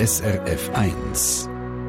SRF 1.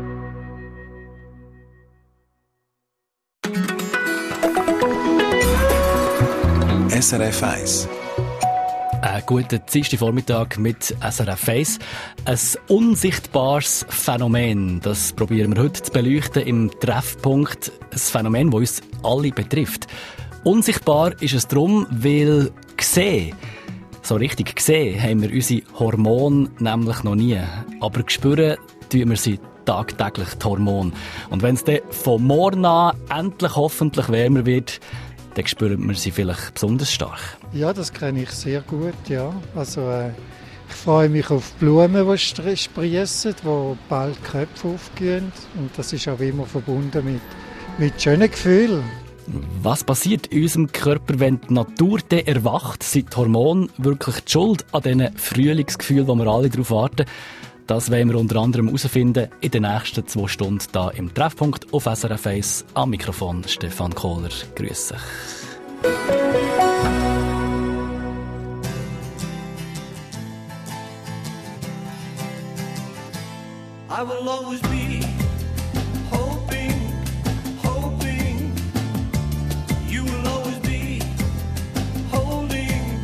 SRF 1. Einen guten Dienstagvormittag mit SRF 1. Ein unsichtbares Phänomen, das probieren wir heute zu beleuchten im Treffpunkt. Ein Phänomen, das uns alle betrifft. Unsichtbar ist es darum, weil gesehen, so richtig gesehen, haben wir unsere Hormone nämlich noch nie. Aber spüren tun wir sie tagtäglich, die Hormone. Und wenn es dann von morgen an endlich hoffentlich wärmer wird, dann spürt man sie vielleicht besonders stark. Ja, das kenne ich sehr gut, ja. Also, ich freue mich auf Blumen, die sprießen, die bald Köpfe aufgehen. Und das ist auch immer verbunden mit schönen Gefühlen. Was passiert in unserem Körper, wenn die Natur dann erwacht? Sind die Hormone wirklich die Schuld an diesen Frühlingsgefühlen, wo wir alle darauf warten? Das wollen wir unter anderem herausfinden in den nächsten 2 Stunden hier im Treffpunkt auf SRF 1. Am Mikrofon Stefan Kohler. Grüß dich. I will always be hoping, you will always be holding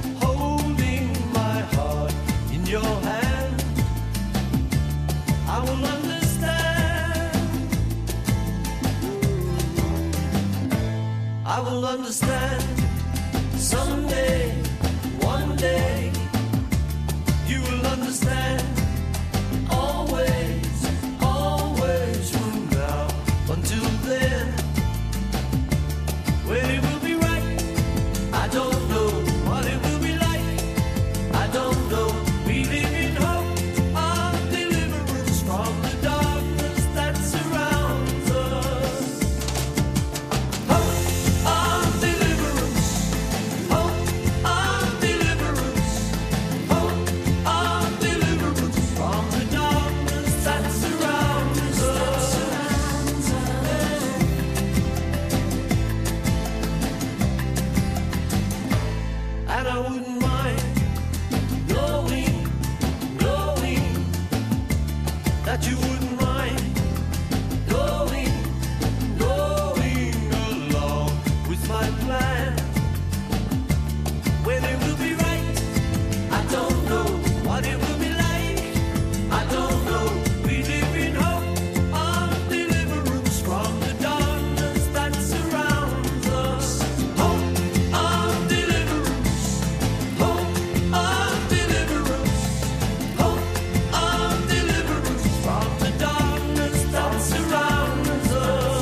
my heart in your hand. I will understand someday, one day, you will understand. Always from now until then. When it will be right, I don't know. What it will be like, I don't know. We live in hope of deliverance from the darkness that surrounds us. Hope of deliverance, hope of deliverance, hope of deliverance from the darkness that surrounds us. And I wouldn't mind knowing that you wouldn't mind going along with my plan. When it will be right, I don't know. What it will be like, I don't know. We live in hope of deliverance from the darkness that surrounds us. Hope of deliverance, hope of deliverance, hope of deliverance from the darkness that surrounds us.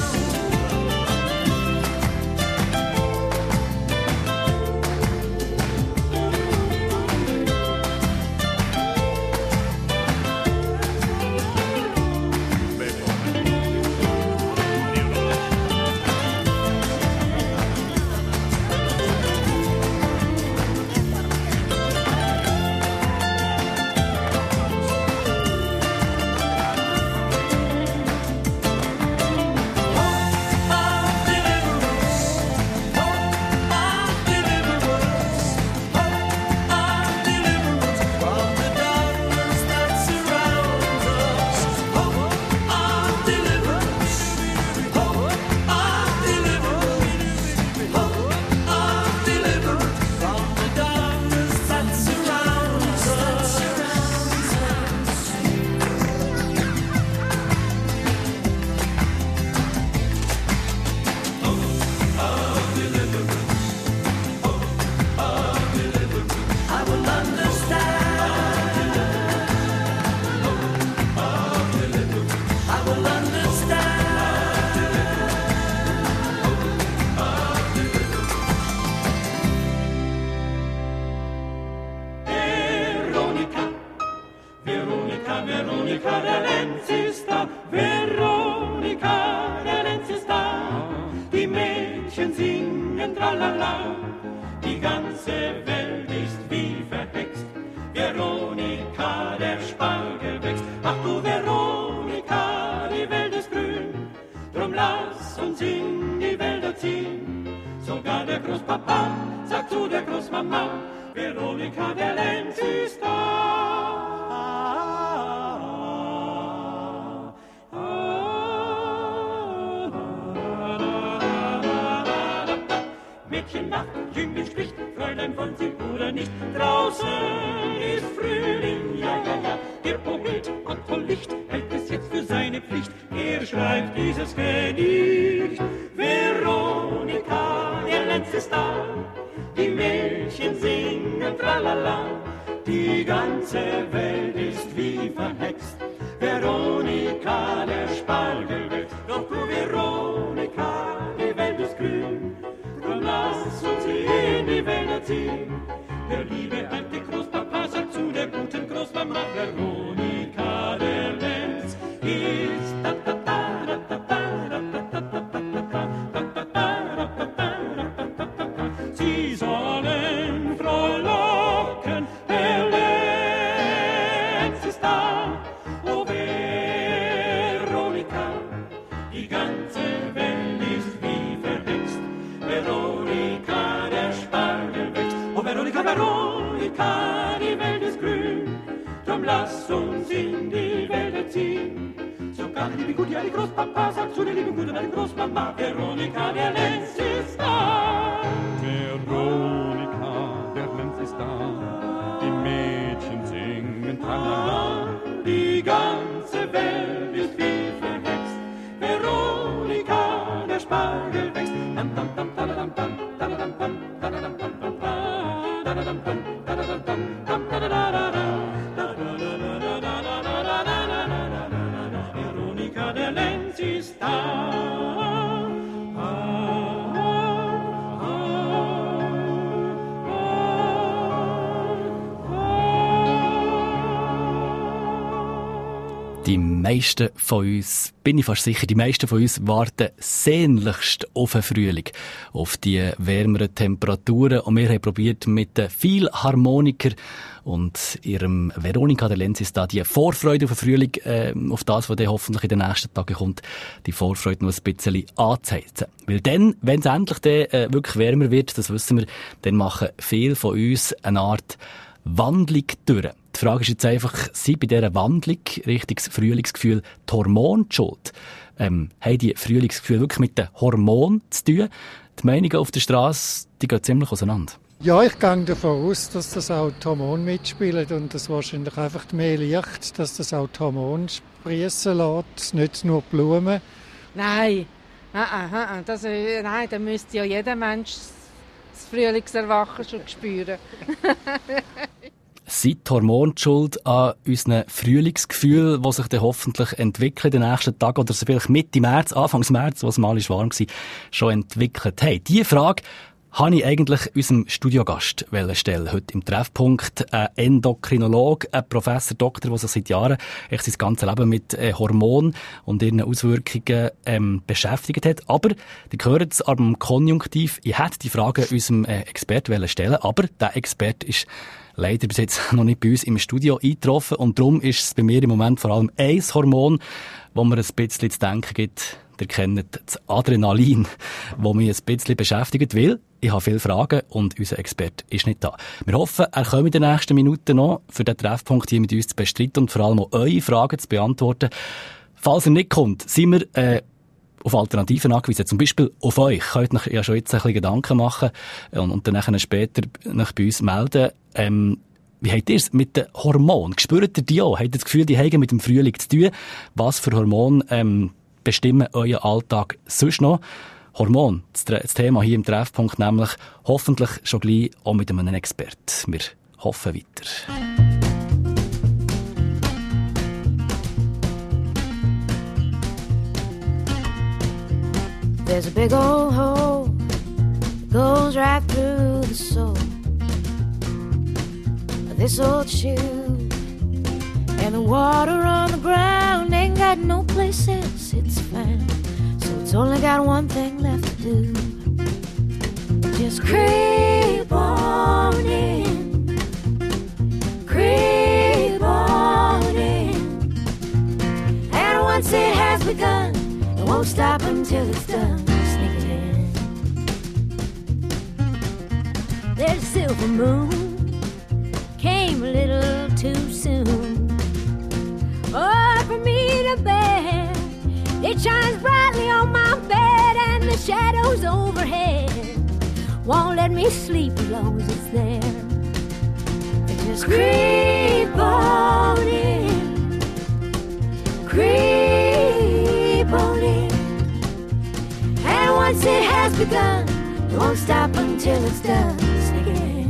Veronica, der Lenz ist da. Veronica, der Lenz ist da. Die Mädchen singen tralala. Die ganze Welt ist wie verhext. Veronica, der Spargel wächst. Ach du Veronica, die Welt ist grün. Drum lass uns in die Wälder ziehen. Sogar der Großpapa sagt zu der Großmama, Veronica, der Lenz ist da. Mädchennacht, Jüngling spricht, Fräulein wollen Sie oder nicht? Draußen ist Frühling, ja, ja, ja. Der Poet Otto Licht hält es jetzt für seine Pflicht. Er schreibt dieses Gedicht. Veronika, der Lenz ist da. Die Mädchen singen tralala. Die ganze Welt ist wie verhext. Veronika, der Spargel wächst. Doch du, Veronika, die Welt ist grün. Drum lass uns in die Wälder ziehen. Der liebe alte Großpapa sagt zu der guten Großmama, Veronika, der Lenz ist da da da da da da da da da da da. Sie sollen frohlocken, der Lenz ist da. Oh Veronika, die ganze Welt ist wie verhext. Veronika, der Spargel wächst. Oh Veronika, Veronika, die Welt ist grün. Drum lass uns in die Wälder ziehen. Sogar die liebe gute alte Großpapa sagt zu der lieben guten alte Großmama, Veronika, der Lenz ist da. Veronika, der Lenz ist da. Die Mädchen singen tralala. Die ganze Welt ist wie verhext. Veronika, der Spargel wächst. Dam, dam, dam, dadadam, dam, dadadam, dam, dadadam, dam, dam, dam, dadadam, dam, dadadam, dam, dam, dadadadada. Veronika, der Lenz ist da. Die meisten von uns, bin ich fast sicher, die meisten von uns warten sehnlichst auf den Frühling, auf die wärmeren Temperaturen. Und wir haben probiert mit den Philharmoniker und ihrem Veronika, der Lenz ist da, die Vorfreude auf den Frühling, auf das, was dann hoffentlich in den nächsten Tagen kommt, die Vorfreude noch ein bisschen anzuheizen. Weil dann, wenn es endlich dann, wirklich wärmer wird, das wissen wir, dann machen viele von uns eine Art Wandlung durch. Die Frage ist jetzt einfach, sind bei dieser Wandlung Richtung Frühlingsgefühl die Hormone die schuld? Haben die Frühlingsgefühle wirklich mit den Hormonen zu tun? Die Meinungen auf der Straße, die gehen ziemlich auseinander. Ja, ich gehe davon aus, dass das auch die Hormone mitspielen und dass wahrscheinlich einfach mehr Licht, dass das auch die Hormone sprießen lässt, nicht nur die Blumen. Nein, nein, dann müsste ja jeder Mensch das Frühlingserwachen schon spüren. Sind die Hormone die schuld an unseren Frühlingsgefühlen, die sich dann hoffentlich entwickeln in den nächsten Tagen oder vielleicht Mitte März, Anfangs März, wo es mal warm war, schon entwickelt haben? Diese Frage habe ich eigentlich unserem Studiogast stellen. Heute im Treffpunkt ein Endokrinologe, ein Professor, Doktor, der sich seit Jahren sein ganzes Leben mit Hormonen und ihren Auswirkungen beschäftigt hat. Aber, die hören es am Konjunktiv, ich hätte die Frage unserem Experten stellen, aber der Experte ist leider bis jetzt noch nicht bei uns im Studio eingetroffen und darum ist es bei mir im Moment vor allem ein Hormon, wo mir ein bisschen zu denken gibt. Ihr kennt das Adrenalin, das mich ein bisschen beschäftigt, weil ich habe viele Fragen und unser Experte ist nicht da. Wir hoffen, er kommt in den nächsten Minuten noch für den Treffpunkt hier mit uns zu bestreiten und vor allem auch eure Fragen zu beantworten. Falls er nicht kommt, sind wir auf Alternativen angewiesen. Zum Beispiel auf euch. Könnt euch ja schon jetzt ein bisschen Gedanken machen und dann später bei uns melden. Wie habt ihr es mit den Hormonen? Spürt ihr die auch? Habt ihr das Gefühl, die haben mit dem Frühling zu tun? Was für Hormone bestimmen euren Alltag sonst noch? Hormon, das Thema hier im Treffpunkt, nämlich hoffentlich schon gleich auch mit einem Experten. Wir hoffen weiter. There's a big old hole that goes right through the soul of this old shoe, and the water on the ground ain't got no place else it's found, so it's only got one thing left to do. Just creep on in, creep on in, and once it has begun, it won't stop until it's done. Sneak it in. There's a silver moon, came a little too soon. Oh, for me to bear, it shines brightly on my bed and the shadows overhead. won't let me sleep as long as it's there. It just creep on in, creep on in. And once it has begun, it won't stop until it's done. Sneak it in.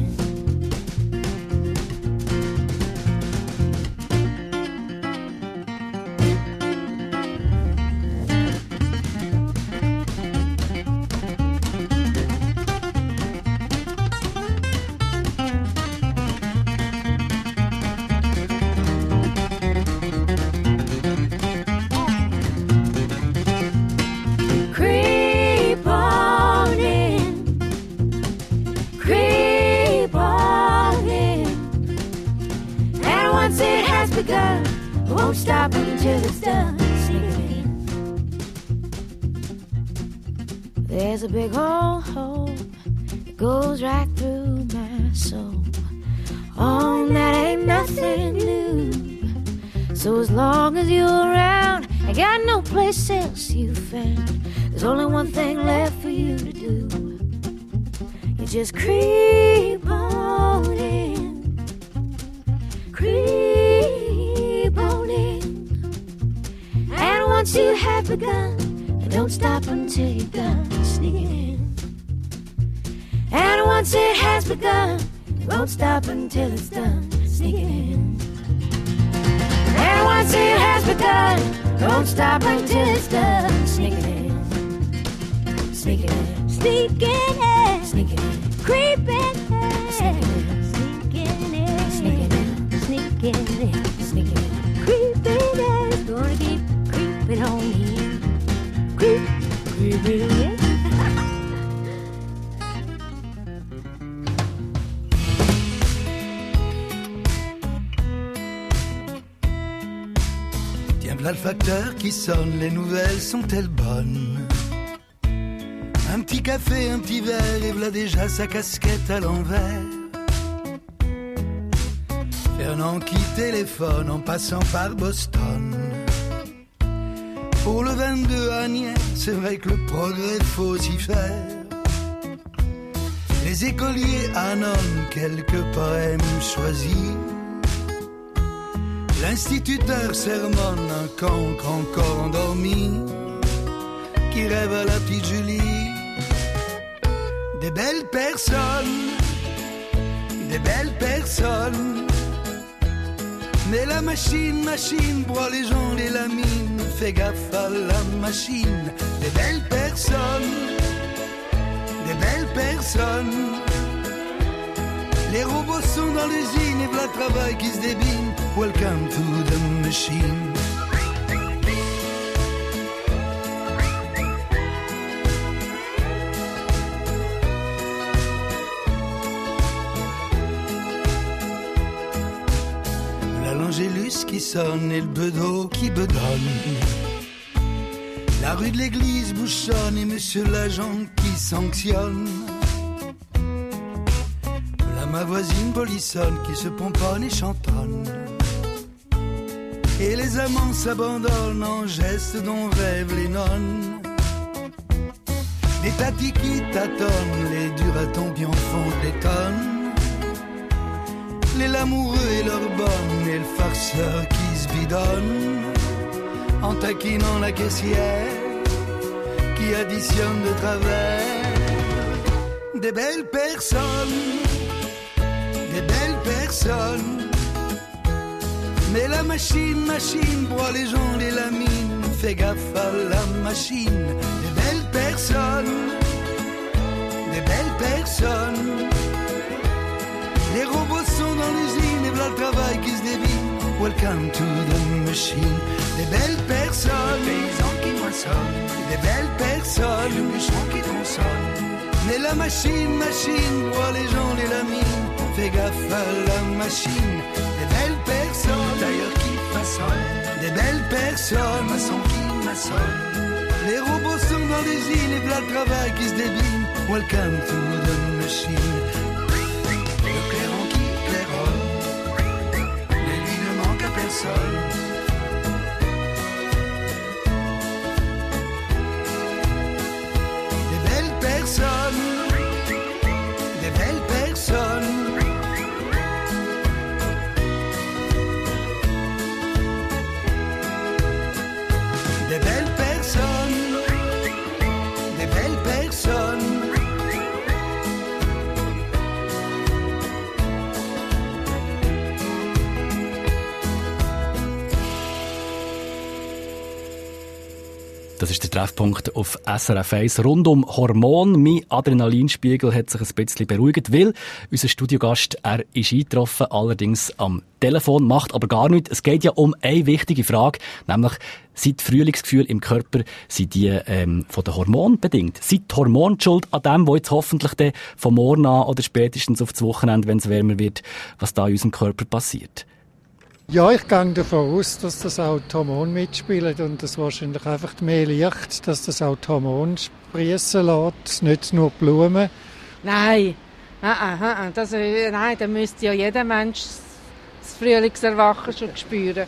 Creep on in, creep on in. And once it has begun, it won't stop until it's done. Sneak it in. There's a big old hole that goes right through my soul. Oh, that ain't nothing new. So as long as you're around, I got no place else you found. There's only one thing left for you to do. You just creep on in, creep on in. And once you have begun, don't stop until you're done. Sneak it in. And once it has begun, it won't stop until it's done. Sneak it in. And once it has begun, it won't stop until it's done. Sneak it in. Sneak it in. Sneak it in. Sneak it in. Creep in. Sneak it in. Sneak it in. Sneak it in. Sneak it in. Sneak it in. Creep in. Gonna keep creeping on in. Creep, creeping in. Tiens, v'là le facteur qui sonne, les nouvelles sont-elles bonnes? Un petit café, un petit verre, et v'là déjà sa casquette à l'envers. Fernand qui téléphone en passant par Boston. Pour le 22 à Nières, c'est vrai que le progrès faut s'y faire. Les écoliers annonnent quelques poèmes choisis. L'instituteur sermonne un cancre encore endormi, qui rêve à la petite Julie. Des belles personnes, des belles personnes. Mais la machine broie les gens, les lamines. Fais gaffe à la machine. Des belles personnes, des belles personnes. Les robots sont dans l'usine et v'là le travail qui se débine. Welcome to the machine. L'angélus qui sonne et le bedeau qui bedonne. La rue de l'église bouchonne et monsieur l'agent qui sanctionne. Là ma voisine polissonne qui se pomponne et chantonne. Et les amants s'abandonnent en gestes dont rêvent les nonnes. Des tatis qui tâtonnent, les duratons qui en font des tonnes. Les lamoureux et leurs bonnes et le farceur qui se bidonne en taquinant la caissière qui additionne de travers. Des belles personnes, des belles personnes. Mais la machine broie les gens, les lamines. Fais gaffe à la machine. Des belles personnes, des belles personnes. Les robots sont dans l'usine et v'là le travail qui se débine. Welcome to the machine. Des belles personnes, des paysans qui moissonnent. Des belles personnes, le bûcheron qui tronçonne. Mais la machine broie les gens, les lamines. Fais gaffe à la machine. Des belles personnes, d'ailleurs qui façonnent. Des belles personnes, maçons qui maçonnent. Les robots sont dans l'usine et v'là le travail qui se débine. Welcome to the machine. Des belles personnes, Das ist der Treffpunkt auf SRF 1 rund um Hormon. Mein Adrenalinspiegel hat sich ein bisschen beruhigt, weil unser Studiogast, er ist eingetroffen, allerdings am Telefon, macht aber gar nichts. Es geht ja um eine wichtige Frage, nämlich sind die Frühlingsgefühle im Körper, sind die von den Hormonen bedingt? Sind die Hormone schuld an dem, was jetzt hoffentlich dann von morgen an oder spätestens auf das Wochenende, wenn es wärmer wird, was da in unserem Körper passiert? Ja, ich gehe davon aus, dass das auch die Hormone mitspielen und das wahrscheinlich einfach mehr Licht, dass das auch die Hormone sprießen lässt, nicht nur die Blumen. Nein, nein, dann müsste ja jeder Mensch das Frühlingserwachen schon spüren.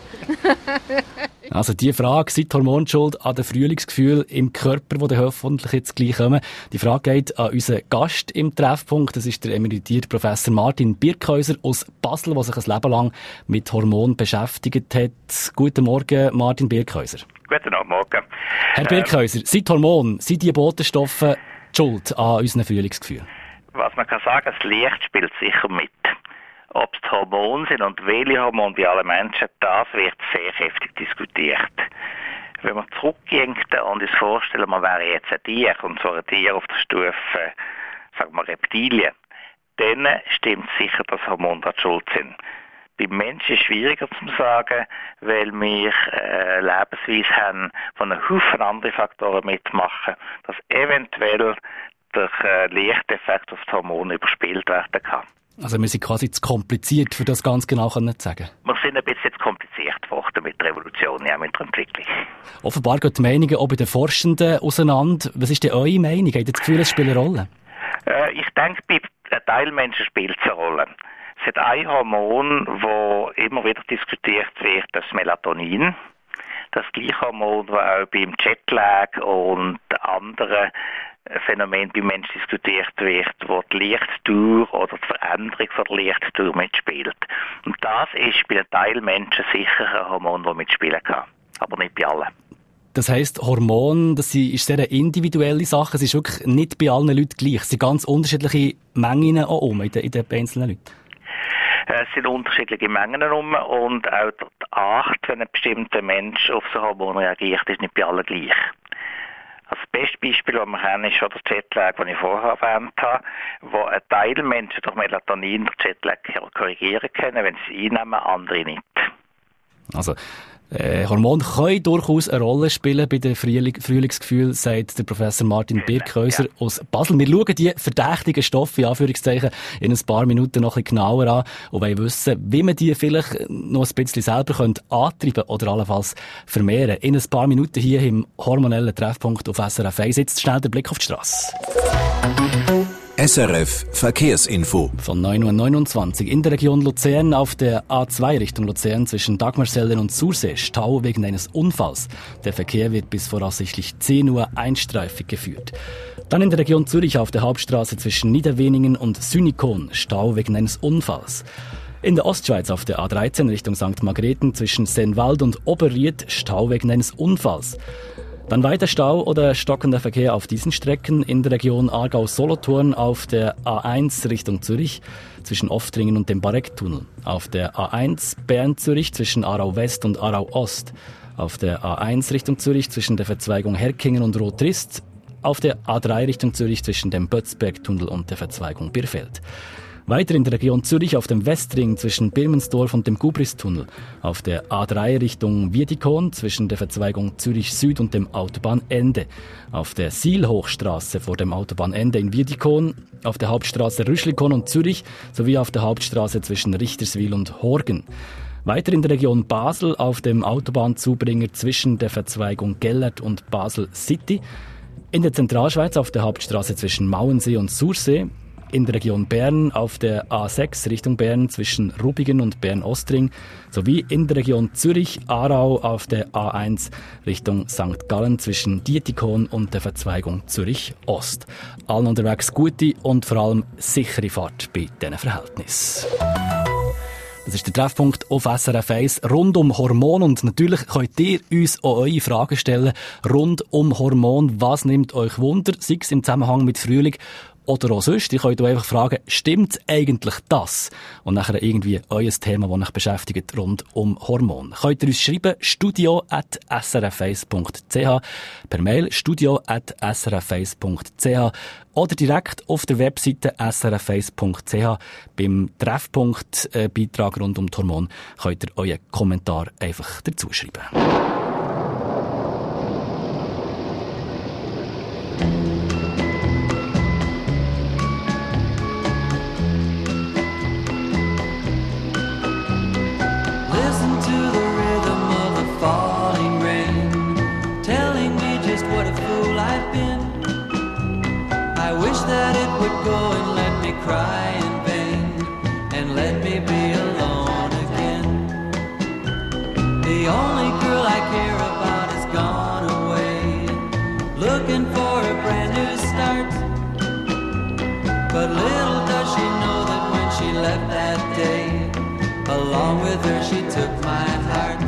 Also die Frage, sind die Hormone schuld an den Frühlingsgefühlen im Körper, die dann hoffentlich jetzt gleich kommen? Die Frage geht an unseren Gast im Treffpunkt. Das ist der emeritierte Professor Martin Birkhäuser aus Basel, der sich ein Leben lang mit Hormonen beschäftigt hat. Guten Morgen, Martin Birkhäuser. Guten Morgen. Herr Birkhäuser, sind die Hormone, sind die Botenstoffe schuld an unseren Frühlingsgefühlen? Was man kann sagen, das Licht spielt sicher mit. Ob es die Hormone sind und welche Hormone bei allen Menschen, das wird sehr heftig diskutiert. Wenn man zurückgehen und uns vorstellen, man wäre jetzt ein Tier, und zwar ein Tier auf der Stufe, sagen wir Reptilien, dann stimmt sicher, dass Hormone da schuld sind. Beim Menschen ist es schwieriger zu sagen, weil wir Lebensweise haben, die einen Haufen andere Faktoren mitmachen, dass eventuell durch Lichteffekt auf die Hormone überspielt werden kann. Also wir sind quasi zu kompliziert, für das ganz genau zu sagen. Wir sind ein bisschen kompliziert worden mit der Revolution, ja, mit der Entwicklung. Offenbar gehen die Meinungen auch bei den Forschenden auseinander. Was ist denn eure Meinung? Habt ihr das Gefühl, es spielt eine Rolle? Ich denke, bei einem Teil Menschen spielt es eine Rolle. Es hat ein Hormon, das immer wieder diskutiert wird, das Melatonin. Das gleiche Hormon, das auch beim Jetlag und anderen Phänomen beim Menschen diskutiert wird, wo die Lichtdauer oder die Veränderung von der Lichtdauer mitspielt. Und das ist bei einem Teil Menschen sicher ein Hormon, das mitspielen kann. Aber nicht bei allen. Das heisst, Hormone, das ist sehr eine individuelle Sache. Es ist wirklich nicht bei allen Leuten gleich. Es sind ganz unterschiedliche Mengen auch in den einzelnen Leuten. Es sind unterschiedliche Mengen und auch die Art, wenn ein bestimmter Mensch auf so Hormon reagiert, ist nicht bei allen gleich. Das beste Beispiel, das wir kennen, ist schon der Jetlag, den ich vorher erwähnt habe, wo ein Teil Menschen durch Melatonin den Jetlag korrigieren können, wenn sie es einnehmen, andere nicht. Also, Hormone können durchaus eine Rolle spielen bei den Frühlingsgefühlen, sagt der Professor Martin Birkhäuser aus Basel. Wir schauen die verdächtigen Stoffe, in Anführungszeichen, in ein paar Minuten noch ein bisschen genauer an und wollen wissen, wie man die vielleicht noch ein bisschen selber antreiben oder allenfalls vermehren. In ein paar Minuten hier im hormonellen Treffpunkt auf SRF 1. Jetzt schnell der Blick auf die Strasse. SRF Verkehrsinfo. Von 9:29 Uhr in der Region Luzern auf der A2 Richtung Luzern zwischen Dagmarselden und Sursee Stau wegen eines Unfalls. Der Verkehr wird bis voraussichtlich 10 Uhr einstreifig geführt. Dann in der Region Zürich auf der Hauptstraße zwischen Niederweningen und Sünikon Stau wegen eines Unfalls. In der Ostschweiz auf der A13 Richtung St. Margrethen zwischen Sennwald und Oberried Stau wegen eines Unfalls. Dann weiter Stau oder stockender Verkehr auf diesen Strecken in der Region Aargau-Solothurn auf der A1 Richtung Zürich zwischen Oftringen und dem Barecktunnel. Auf der A1 Bern-Zürich zwischen Aarau-West und Aarau-Ost. Auf der A1 Richtung Zürich zwischen der Verzweigung Herkingen und Rotrist. Auf der A3 Richtung Zürich zwischen dem Bötzbergtunnel und der Verzweigung Birfeld. Weiter in der Region Zürich auf dem Westring zwischen Birmensdorf und dem Gubristunnel. Auf der A3 Richtung Wiedikon zwischen der Verzweigung Zürich Süd und dem Autobahnende. Auf der Sielhochstraße vor dem Autobahnende in Wiedikon. Auf der Hauptstraße Rüschlikon und Zürich sowie auf der Hauptstraße zwischen Richterswil und Horgen. Weiter in der Region Basel auf dem Autobahnzubringer zwischen der Verzweigung Gellert und Basel City. In der Zentralschweiz auf der Hauptstraße zwischen Mauensee und Sursee. In der Region Bern auf der A6 Richtung Bern zwischen Rubigen und Bern-Ostring sowie in der Region Zürich-Aarau auf der A1 Richtung St. Gallen zwischen Dietikon und der Verzweigung Zürich-Ost. Allen unterwegs gute und vor allem sichere Fahrt bei diesen Verhältnissen. Das ist der Treffpunkt auf SRF 1 rund um Hormone. Und natürlich könnt ihr uns auch eure Fragen stellen rund um Hormone. Was nimmt euch Wunder, sei es im Zusammenhang mit Frühling oder auch sonst. Ihr könnt euch einfach fragen, stimmt eigentlich das? Und nachher irgendwie euer Thema, das euch beschäftigt, rund um Hormone. Könnt ihr uns schreiben, studio@srf1.ch, per Mail studio@srf1.ch oder direkt auf der Webseite srf1.ch. Beim Treffpunkt Beitrag rund um die Hormone könnt ihr euren Kommentar einfach dazu schreiben. Listen to the rhythm of the falling rain, telling me just what a fool I've been. I wish that it would go and let me cry in vain, and let me be alone again. The only girl I care about has gone away, looking for a brand new start. But little does she know that when she left that day, along with her she took my heart.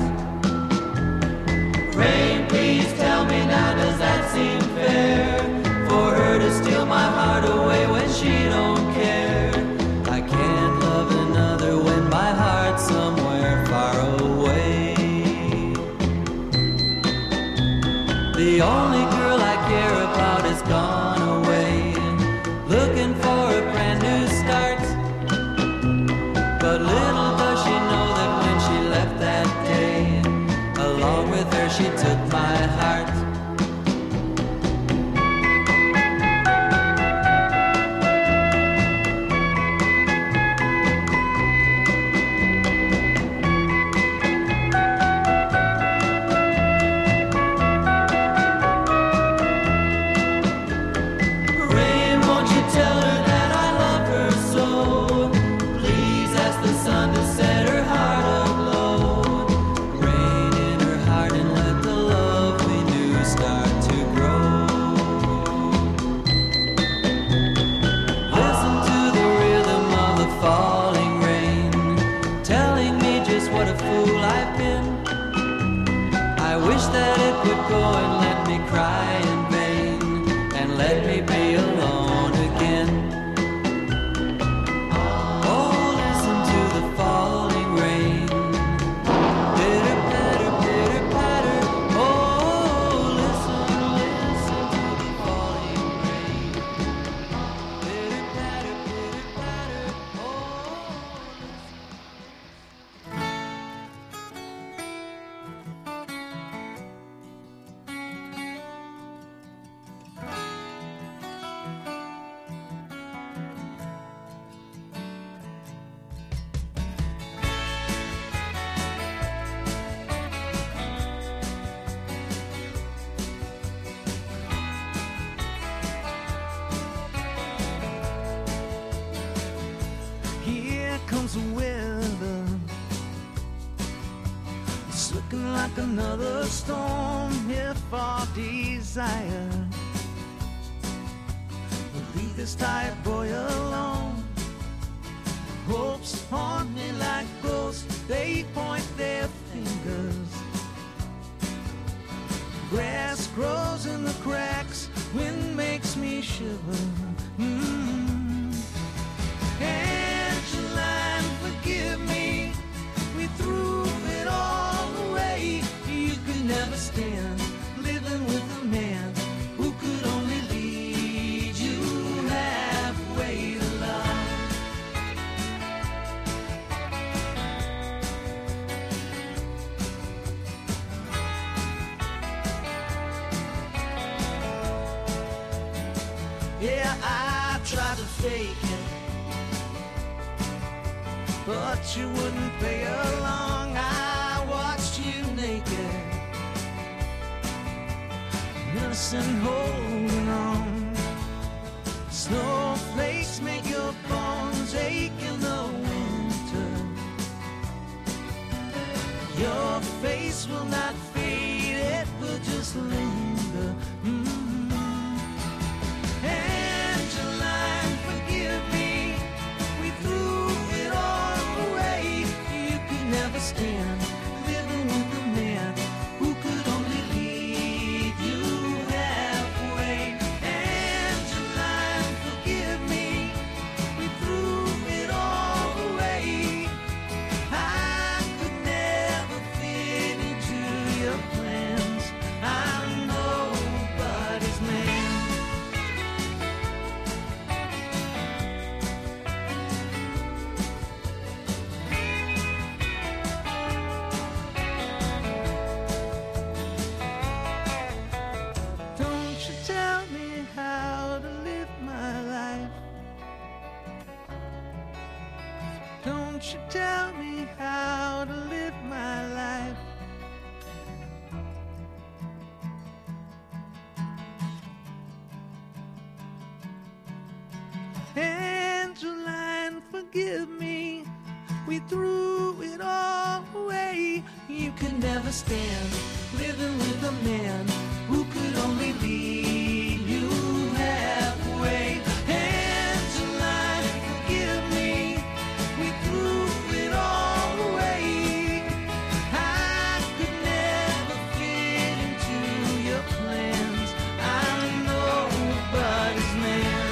Rain, please tell me now, does that seem fair? For her to steal my heart away when she don't care. I can't love another when my heart's somewhere far away. The only girl I care about has gone away, looking for a brand new start. But little does she know that when she left that day, along with her she took my heart. Rain, won't you tell her that I love her so? Please ask the sun to set her heart aglow. Rain in her heart and let the love we knew start to grow. Listen to the rhythm of the falling rain, telling me just what a fool I've been. I wish that it would go and let me cry in vain, and let me be alone again. Oh, listen to the falling rain. Pitter patter, pitter patter. Oh, listen, listen to the falling rain. Pitter patter, pitter patter. Oh, Here comes the weather. It's looking like another storm here for desire. We'll leave this tired boy alone. Hopes haunt me like ghosts, they point their fingers. Grass grows in the cracks, wind makes me shiver. Angeline, forgive me, we threw it all away. You could never stand living with a man who could only lead you halfway to love. Yeah, I tried to fake it, but you wouldn't play along. I watched you naked, innocent holding on. Snowflakes make your bones ache in the winter. Your face will not fade, it will just linger. Angeline, forgive me, we threw it all away. You could never stand living with a man who could only lead you halfway. Angeline, forgive Won't you tell me how to live my life? Angeline, forgive me. We threw it all away. You could never stand living with a man who could only lead you halfway. Angeline, forgive me. We threw it all away. I could never fit into your plans. I'm nobody's man.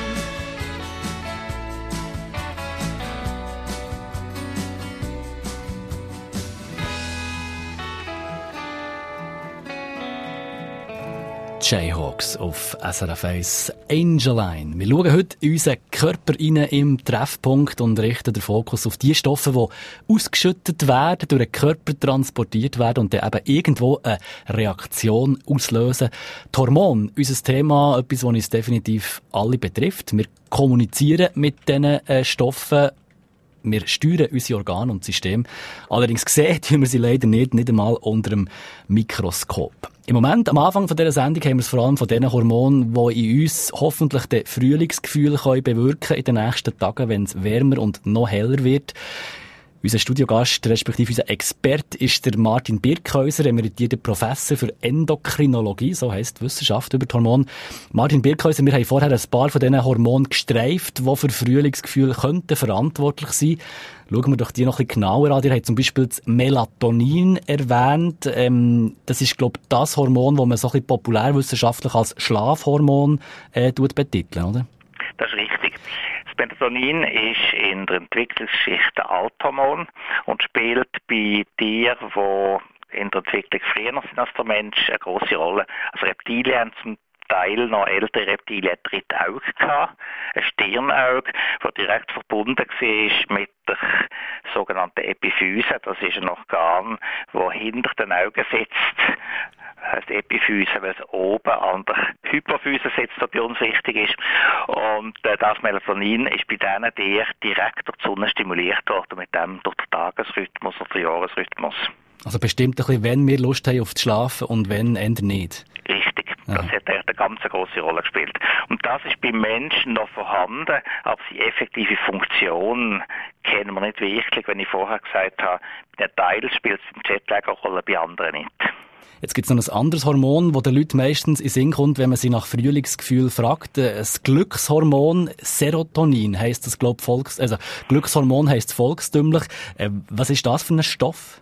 Jayhawks auf SRF 1 Angeline. Wir schauen heute in unseren Körper rein im Treffpunkt und richten den Fokus auf die Stoffe, die ausgeschüttet werden, durch den Körper transportiert werden und dann eben irgendwo eine Reaktion auslösen. Die Hormone, unser Thema, etwas, das uns definitiv alle betrifft. Wir kommunizieren mit diesen Stoffen. Wir steuern unsere Organe und Systeme. Allerdings sehen tun wir sie leider nicht einmal unter dem Mikroskop. Im Moment, am Anfang dieser Sendung, haben wir es vor allem von den Hormonen, die in uns hoffentlich das Frühlingsgefühl bewirken können in den nächsten Tagen, wenn es wärmer und noch heller wird. Unser Studiogast, respektive unser Experte, ist der Martin Birkhäuser, emeritierter Professor für Endokrinologie, so heisst die Wissenschaft über die Hormone. Martin Birkhäuser, wir haben vorher ein paar von diesen Hormonen gestreift, die für Frühlingsgefühl könnten verantwortlich sein. Schauen wir doch die noch ein bisschen genauer an. Ihr habt zum Beispiel das Melatonin erwähnt. Das ist, glaube ich, das Hormon, das man so ein bisschen populärwissenschaftlich als Schlafhormon betitelt, oder? Das ist richtig. Das Melatonin ist in der Entwicklungsgeschichte ein Althormon und spielt bei Tieren, die in der Entwicklung früher sind als der Mensch, eine grosse Rolle. Also Reptilien haben zum Teil noch ältere Reptilien ein drittes Auge gehabt, ein Stirnauge, das direkt verbunden war mit der sogenannten Epiphyse. Das ist ein Organ, das hinter den Augen sitzt. Das heisst Epiphyse, weil es oben an der Hypophyse sitzt, die bei uns wichtig ist. Und das Melatonin ist bei diesen Tieren direkt durch die Sonne stimuliert worden, mit dem durch den Tagesrhythmus oder den Jahresrhythmus. Also bestimmt ein bisschen, wenn wir Lust haben auf zu schlafen und wenn eher nicht. Richtig. Das hat echt eine ganz grosse Rolle gespielt. Und das ist beim Menschen noch vorhanden, aber seine effektive Funktion kennen wir nicht wirklich, wenn ich vorher gesagt habe, der Teil spielt beim Jetlag eine Rolle, bei anderen nicht. Jetzt gibt es noch ein anderes Hormon, das den Leuten meistens in den Sinn kommt, wenn man sie nach Frühlingsgefühl fragt. Das Glückshormon Serotonin heisst das, glaube ich, Glückshormon heisst volkstümlich. Was ist das für ein Stoff?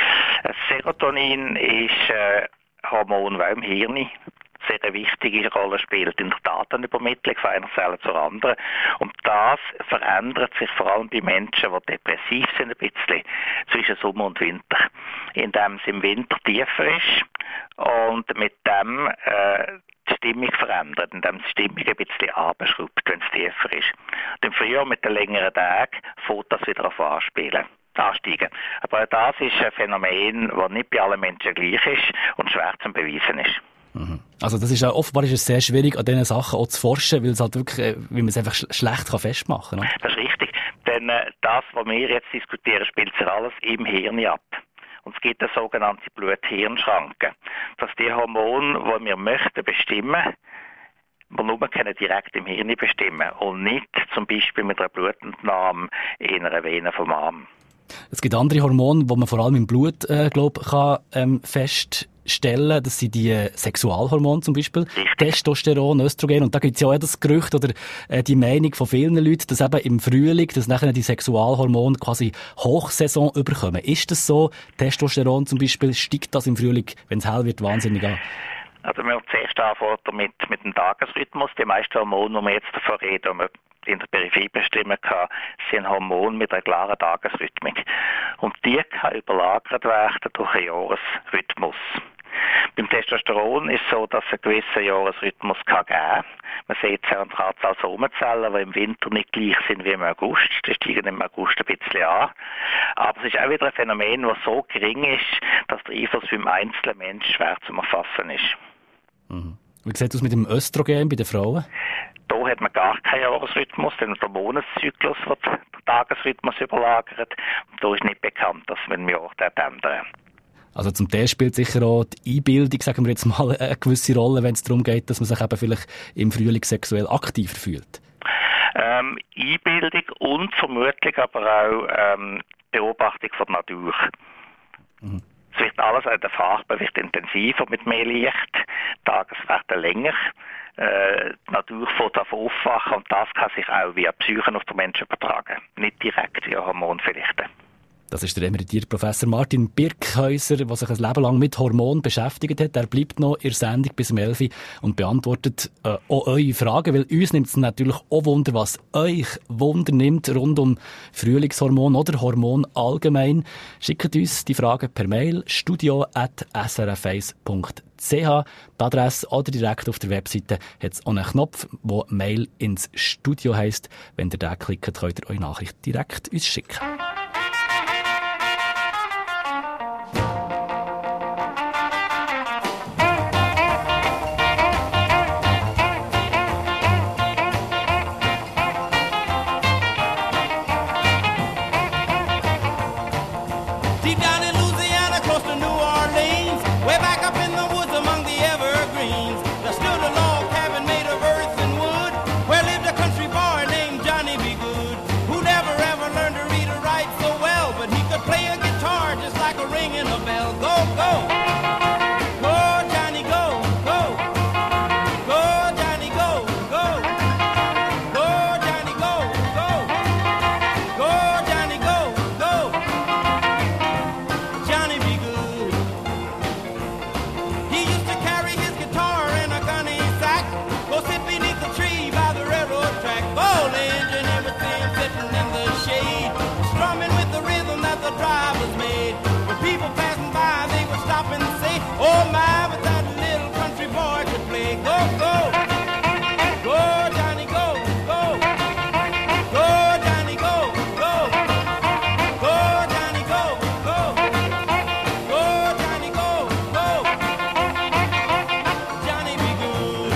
Serotonin ist ein Hormon, das im Hirn sehr eine wichtige Rolle spielt in der Datenübermittlung von einer Zelle zur anderen. Und das verändert sich vor allem bei Menschen, die depressiv sind, ein bisschen zwischen Sommer und Winter. Indem es im Winter tiefer ist und mit dem die Stimmung verändert, indem die Stimmung ein bisschen abschraubt, wenn es tiefer ist. Und im Frühjahr mit den längeren Tagen fängt das wieder auf ansteigen. Aber das ist ein Phänomen, das nicht bei allen Menschen gleich ist und schwer zu beweisen ist. Also das ist ja, offenbar ist es sehr schwierig, an diesen Sachen auch zu forschen, weil es halt wirklich, wie man es einfach schlecht festmachen kann. Das ist richtig, denn das, was wir jetzt diskutieren, spielt sich alles im Hirn ab. Und es gibt eine sogenannte Blut-Hirn-Schranke. Das ist die Hormone, die wir möchten bestimmen, wir nur können direkt im Hirn bestimmen und nicht zum Beispiel mit einer Blutentnahme in einer Vene vom Arm. Es gibt andere Hormone, die man vor allem im Blut, feststellen. Das sind die Sexualhormone zum Beispiel. Richtig. Testosteron, Östrogen. Und da gibt es ja auch das Gerücht oder die Meinung von vielen Leuten, dass eben im Frühling, dass nachher die Sexualhormone quasi Hochsaison überkommen. Ist das so? Testosteron zum Beispiel, steigt das im Frühling, wenn es hell wird, wahnsinnig an? Also wir haben zuerst anfangen mit dem Tagesrhythmus. Die meisten Hormone, die wir jetzt davon reden, die wir in der Peripherie bestimmen kann, sind Hormone mit einer klaren Tagesrhythmik. Und die kann überlagert werden durch einen Jahresrhythmus. Beim Testosteron ist es so, dass es einen gewissen Jahresrhythmus geben kann. Man sieht es an der Anzahl Sommerzellen, die im Winter nicht gleich sind wie im August. Die steigen im August ein bisschen an. Aber es ist auch wieder ein Phänomen, das so gering ist, dass der Einfluss beim einzelnen Menschen schwer zu erfassen ist. Mhm. Wie sieht es aus mit dem Östrogen bei den Frauen? Da hat man gar keinen Jahresrhythmus, denn der Monatszyklus wird den Tagesrhythmus überlagert. Und da ist nicht bekannt, dass man im Jahr ändern. Also zum Teil spielt sicher auch die Einbildung, sagen wir jetzt mal, eine gewisse Rolle, wenn es darum geht, dass man sich eben vielleicht im Frühling sexuell aktiver fühlt. Einbildung und vermutlich aber auch Beobachtung von der Natur. Mhm. Es wird alles, der Farbe wird intensiver mit mehr Licht, die Tage werden länger, die Natur fängt an aufwachen und das kann sich auch via Psyche auf den Menschen übertragen. Nicht direkt via Hormon vielleicht. Das ist der emeritierte Professor Martin Birkhäuser, der sich ein Leben lang mit Hormonen beschäftigt hat. Er bleibt noch in der Sendung bis um 11 Uhr und beantwortet auch eure Fragen, weil uns nimmt es natürlich auch Wunder, was euch Wunder nimmt rund um Frühlingshormon oder Hormon allgemein. Schickt uns die Fragen per Mail studio@srf1.ch. Die Adresse oder direkt auf der Webseite hat es auch einen Knopf, der Mail ins Studio heisst. Wenn ihr den klickt, könnt ihr eure Nachricht direkt uns schicken. Deep down in Louisiana, close to New Orleans, way back up in the woods among the evergreens, there stood a log cabin made of earth and wood, where lived a country boy named Johnny B. Good, who never ever learned to read or write so well, but he could play a guitar just like a ringing a bell. Go, go! Go, Johnny, go, go! Go, Johnny, go, go! Go, Johnny, go, go! Go, Johnny, go, go! Johnny be good. He used to carry his guitar in a gunny sack, go sit beneath the tree by the railroad track. Old engine and everything sitting in the shade, strumming with the rhythm that the drivers made. When people passing by, they would stop and say, "Oh my, but that little country boy could play." Go, go, go, Johnny, go, go, go, Johnny, go, go, go, Johnny, go, go. Go, Johnny, go, go. Johnny be good.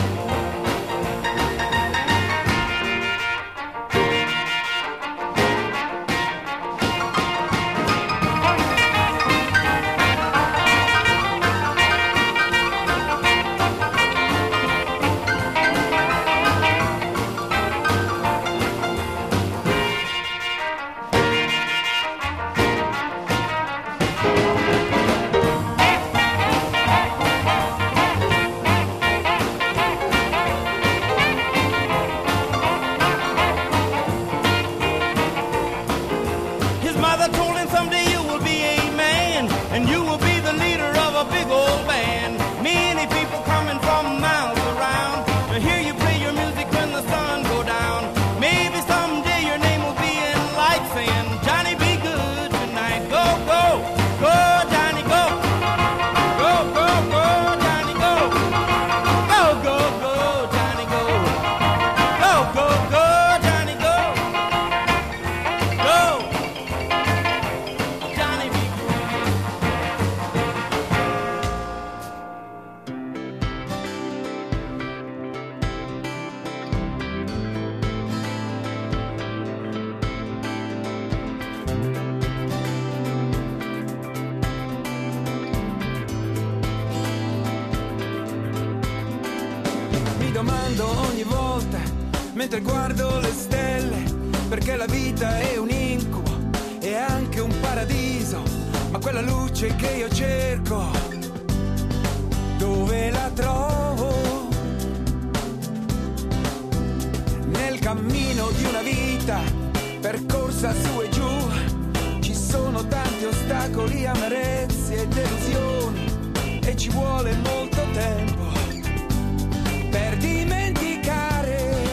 His mother told him someday you will be a man, and you will be the leader of a big old band. Many people coming from miles around to hear you play your music when the sun go down. Maybe someday your name will be in lights saying, "Johnny, be good tonight." Go, go, go, Johnny, go. Go, go, go, Johnny, go. Go, go, go, Johnny, go. Go, go, go, Johnny, go. Go. Johnny be Mi domando ogni volta, mentre guardo le stelle, perché la vita è un incubo e anche un paradiso, ma quella luce che io cerco, dove la trovo? Nel cammino di una vita, percorsa su e giù, ci sono tanti ostacoli, amarezze e delusioni, e ci vuole molto tempo per dimenticare.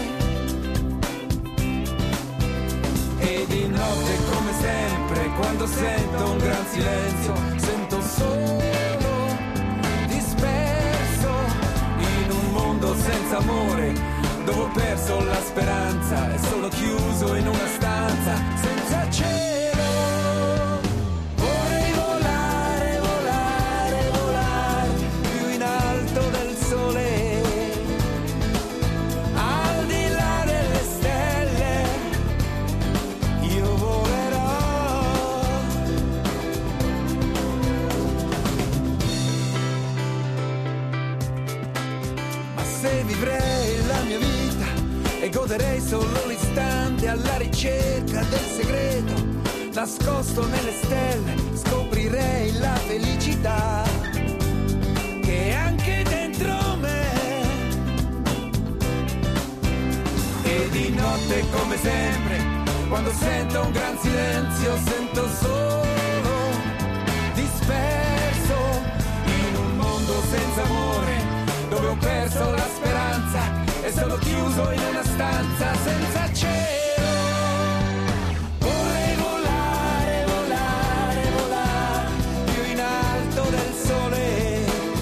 E di notte come sempre, quando sento un gran silenzio, sento solo disperso in un mondo senza amore, dove ho perso la speranza e sono chiuso in una stanza senza cielo. Vorrei volare, volare, volare più in alto del sole. vivrei la mia vita e goderei solo l'istante alla ricerca del segreto nascosto nelle stelle, scoprirei la felicità che è anche dentro me. E di notte come sempre, quando sento un gran silenzio, sento solo disperso in un mondo senza amore, dove ho perso la speranza e sono chiuso in una stanza senza cielo. Vorrei volare, volare, volare più in alto del sole,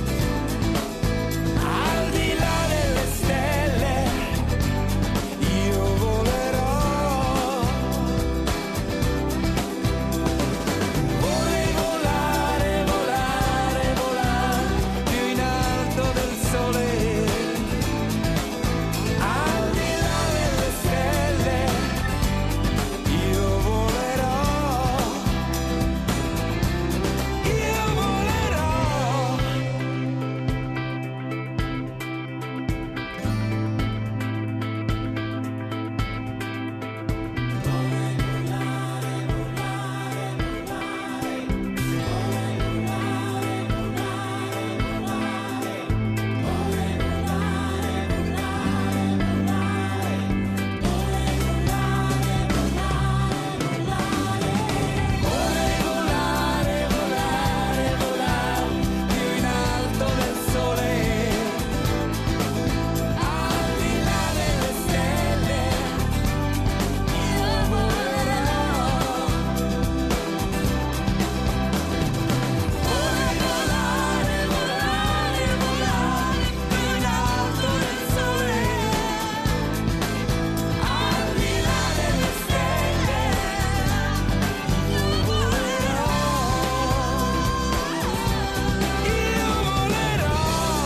al di là delle stelle io volerò. Vorrei volare, volare, volare più in alto del sole, al di là delle stelle io volerò. Io volerò. Vorrei volare, volare, volare più in alto del sole, al di là delle stelle io volerò. Vorrei volare, volare, volare più in alto del sole, al di là delle stelle io volerò. Io volerò.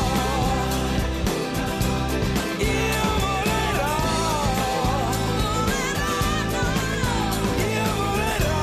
Io volerò. Io volerò.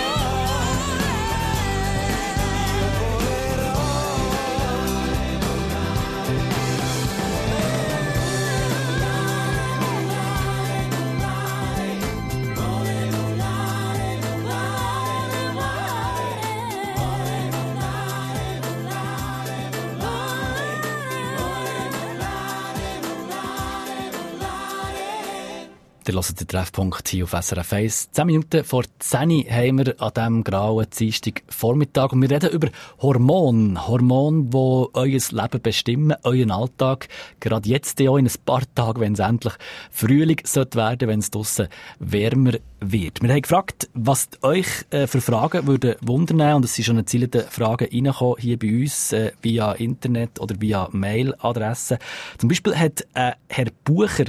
Ihr hört den Treffpunkt hier auf SRF 1. 10 Minuten vor 10 haben wir an diesem grauen Dienstag Vormittag. Und wir reden über Hormone. Hormone, die euer Leben bestimmen, euren Alltag. Gerade jetzt auch in ein paar Tagen, wenn es endlich Frühling sollte werden, wenn es draussen wärmer wird. Wir haben gefragt, was euch für Fragen würden wundern. Und es sind schon eine Ziele Fragen reingekommen hier bei uns via Internet oder via Mailadresse. Zum Beispiel hat Herr Bucher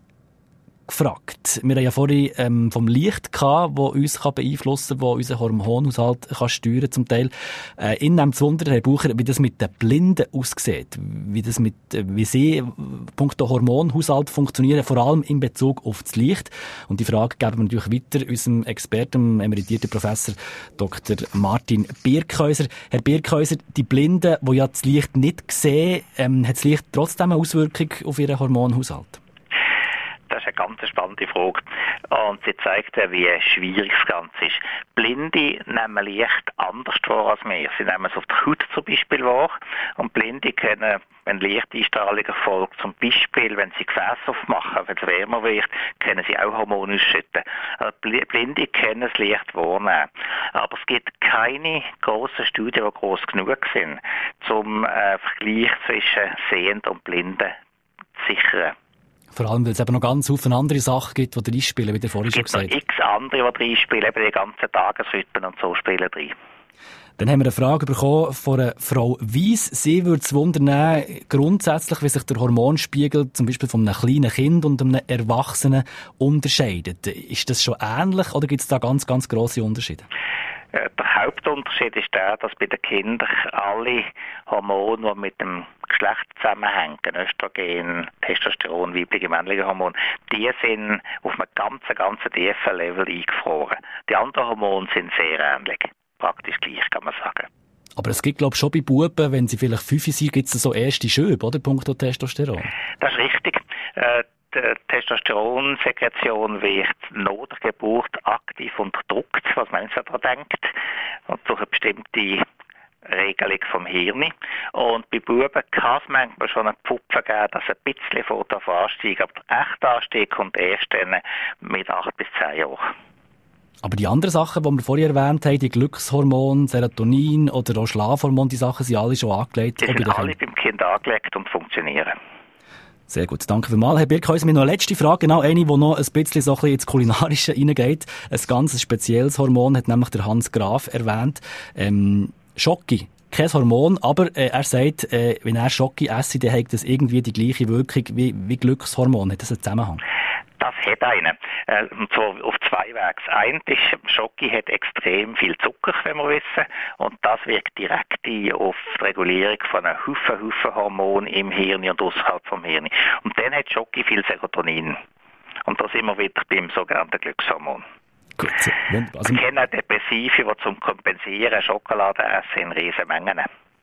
gefragt. Wir haben ja vorhin vom Licht gehabt, das uns beeinflussen kann, das unseren Hormonhaushalt kann steuern zum Teil. Ihn nimmt es Wunder, Herr Bucher, wie das mit den Blinden aussieht. Wie sie punkto Hormonhaushalt funktionieren, vor allem in Bezug auf das Licht. Und die Frage geben wir natürlich weiter unserem Experten, emeritierten Professor Dr. Martin Birkhäuser. Herr Birkhäuser, die Blinden, die ja das Licht nicht sehen, hat das Licht trotzdem eine Auswirkung auf ihren Hormonhaushalt? Das ist eine ganz spannende Frage. Und sie zeigt ja, wie schwierig das Ganze ist. Blinde nehmen Licht anders wahr als wir. Sie nehmen es auf der Haut zum Beispiel wahr. Und Blinde können, wenn Lichteinstrahlung erfolgt, zum Beispiel, wenn sie Gefäße aufmachen, wenn es wärmer wird, können sie auch Hormone ausschütten. Also Blinde können das Licht wahrnehmen. Aber es gibt keine grossen Studien, die gross genug sind, zum Vergleich zwischen Sehenden und Blinden zu sichern. Vor allem, weil es eben noch ganz viele andere Sachen gibt, die reinspielen, wie ihr vorhin schon gesagt habt. Es gibt noch x andere, die reinspielen, eben die ganzen Tagesrhythmen und so spielen rein. Dann haben wir eine Frage bekommen von einer Frau Weiss. Sie würde es wundern, grundsätzlich, wie sich der Hormonspiegel zum Beispiel von einem kleinen Kind und einem Erwachsenen unterscheidet. Ist das schon ähnlich oder gibt es da ganz, ganz grosse Unterschiede? Der Hauptunterschied ist der, dass bei den Kindern alle Hormone, die mit dem Geschlecht zusammenhängen, Östrogen, Testosteron, weibliche, männliche Hormone, die sind auf einem ganz tiefen Level eingefroren. Die anderen Hormone sind sehr ähnlich. Praktisch gleich, kann man sagen. Aber es gibt, glaube ich, schon bei Buben, wenn sie vielleicht 5 sind, gibt es so erste Schübe, oder? Punkto Testosteron. Das ist richtig. Die Testosteronsekretion wird nach der Geburt aktiv unterdrückt, was man nicht so daran denkt, und durch eine bestimmte Regelung vom Hirn. Und bei Buben kann es manchmal schon eine Pfupfe geben, dass ein bisschen vor der Anstieg, aber der echte Anstieg kommt erst dann mit 8 bis 10 Jahren. Aber die anderen Sachen, die wir vorher erwähnt haben, die Glückshormone, Serotonin oder auch Schlafhormone, die Sachen sind alle schon angelegt. Die sind alle beim Kind angelegt und funktionieren. Sehr gut, danke vielmals. Herr Birkhäuser, mir noch eine letzte Frage, genau eine, die noch ein bisschen so ein bisschen ins Kulinarische reingeht. Ein ganz spezielles Hormon hat nämlich der Hans Graf erwähnt. Schoki, kein Hormon, aber er sagt, wenn er Schoki esse, dann hat das irgendwie die gleiche Wirkung wie Glückshormon. Hat das einen Zusammenhang? Das hat einen. Und zwar auf 2 Wege. Das eine ist, Schoki hat extrem viel Zucker, wenn wir wissen. Und das wirkt direkt auf die Regulierung von einem Haufen Hormonen im Hirn und außerhalb vom Hirn. Und dann hat Schoki viel Serotonin. Und da sind wir wieder beim sogenannten Glückshormon. Gut. Also, wir kennen Depressive, die zum Kompensieren Schokolade essen in riesen Mengen.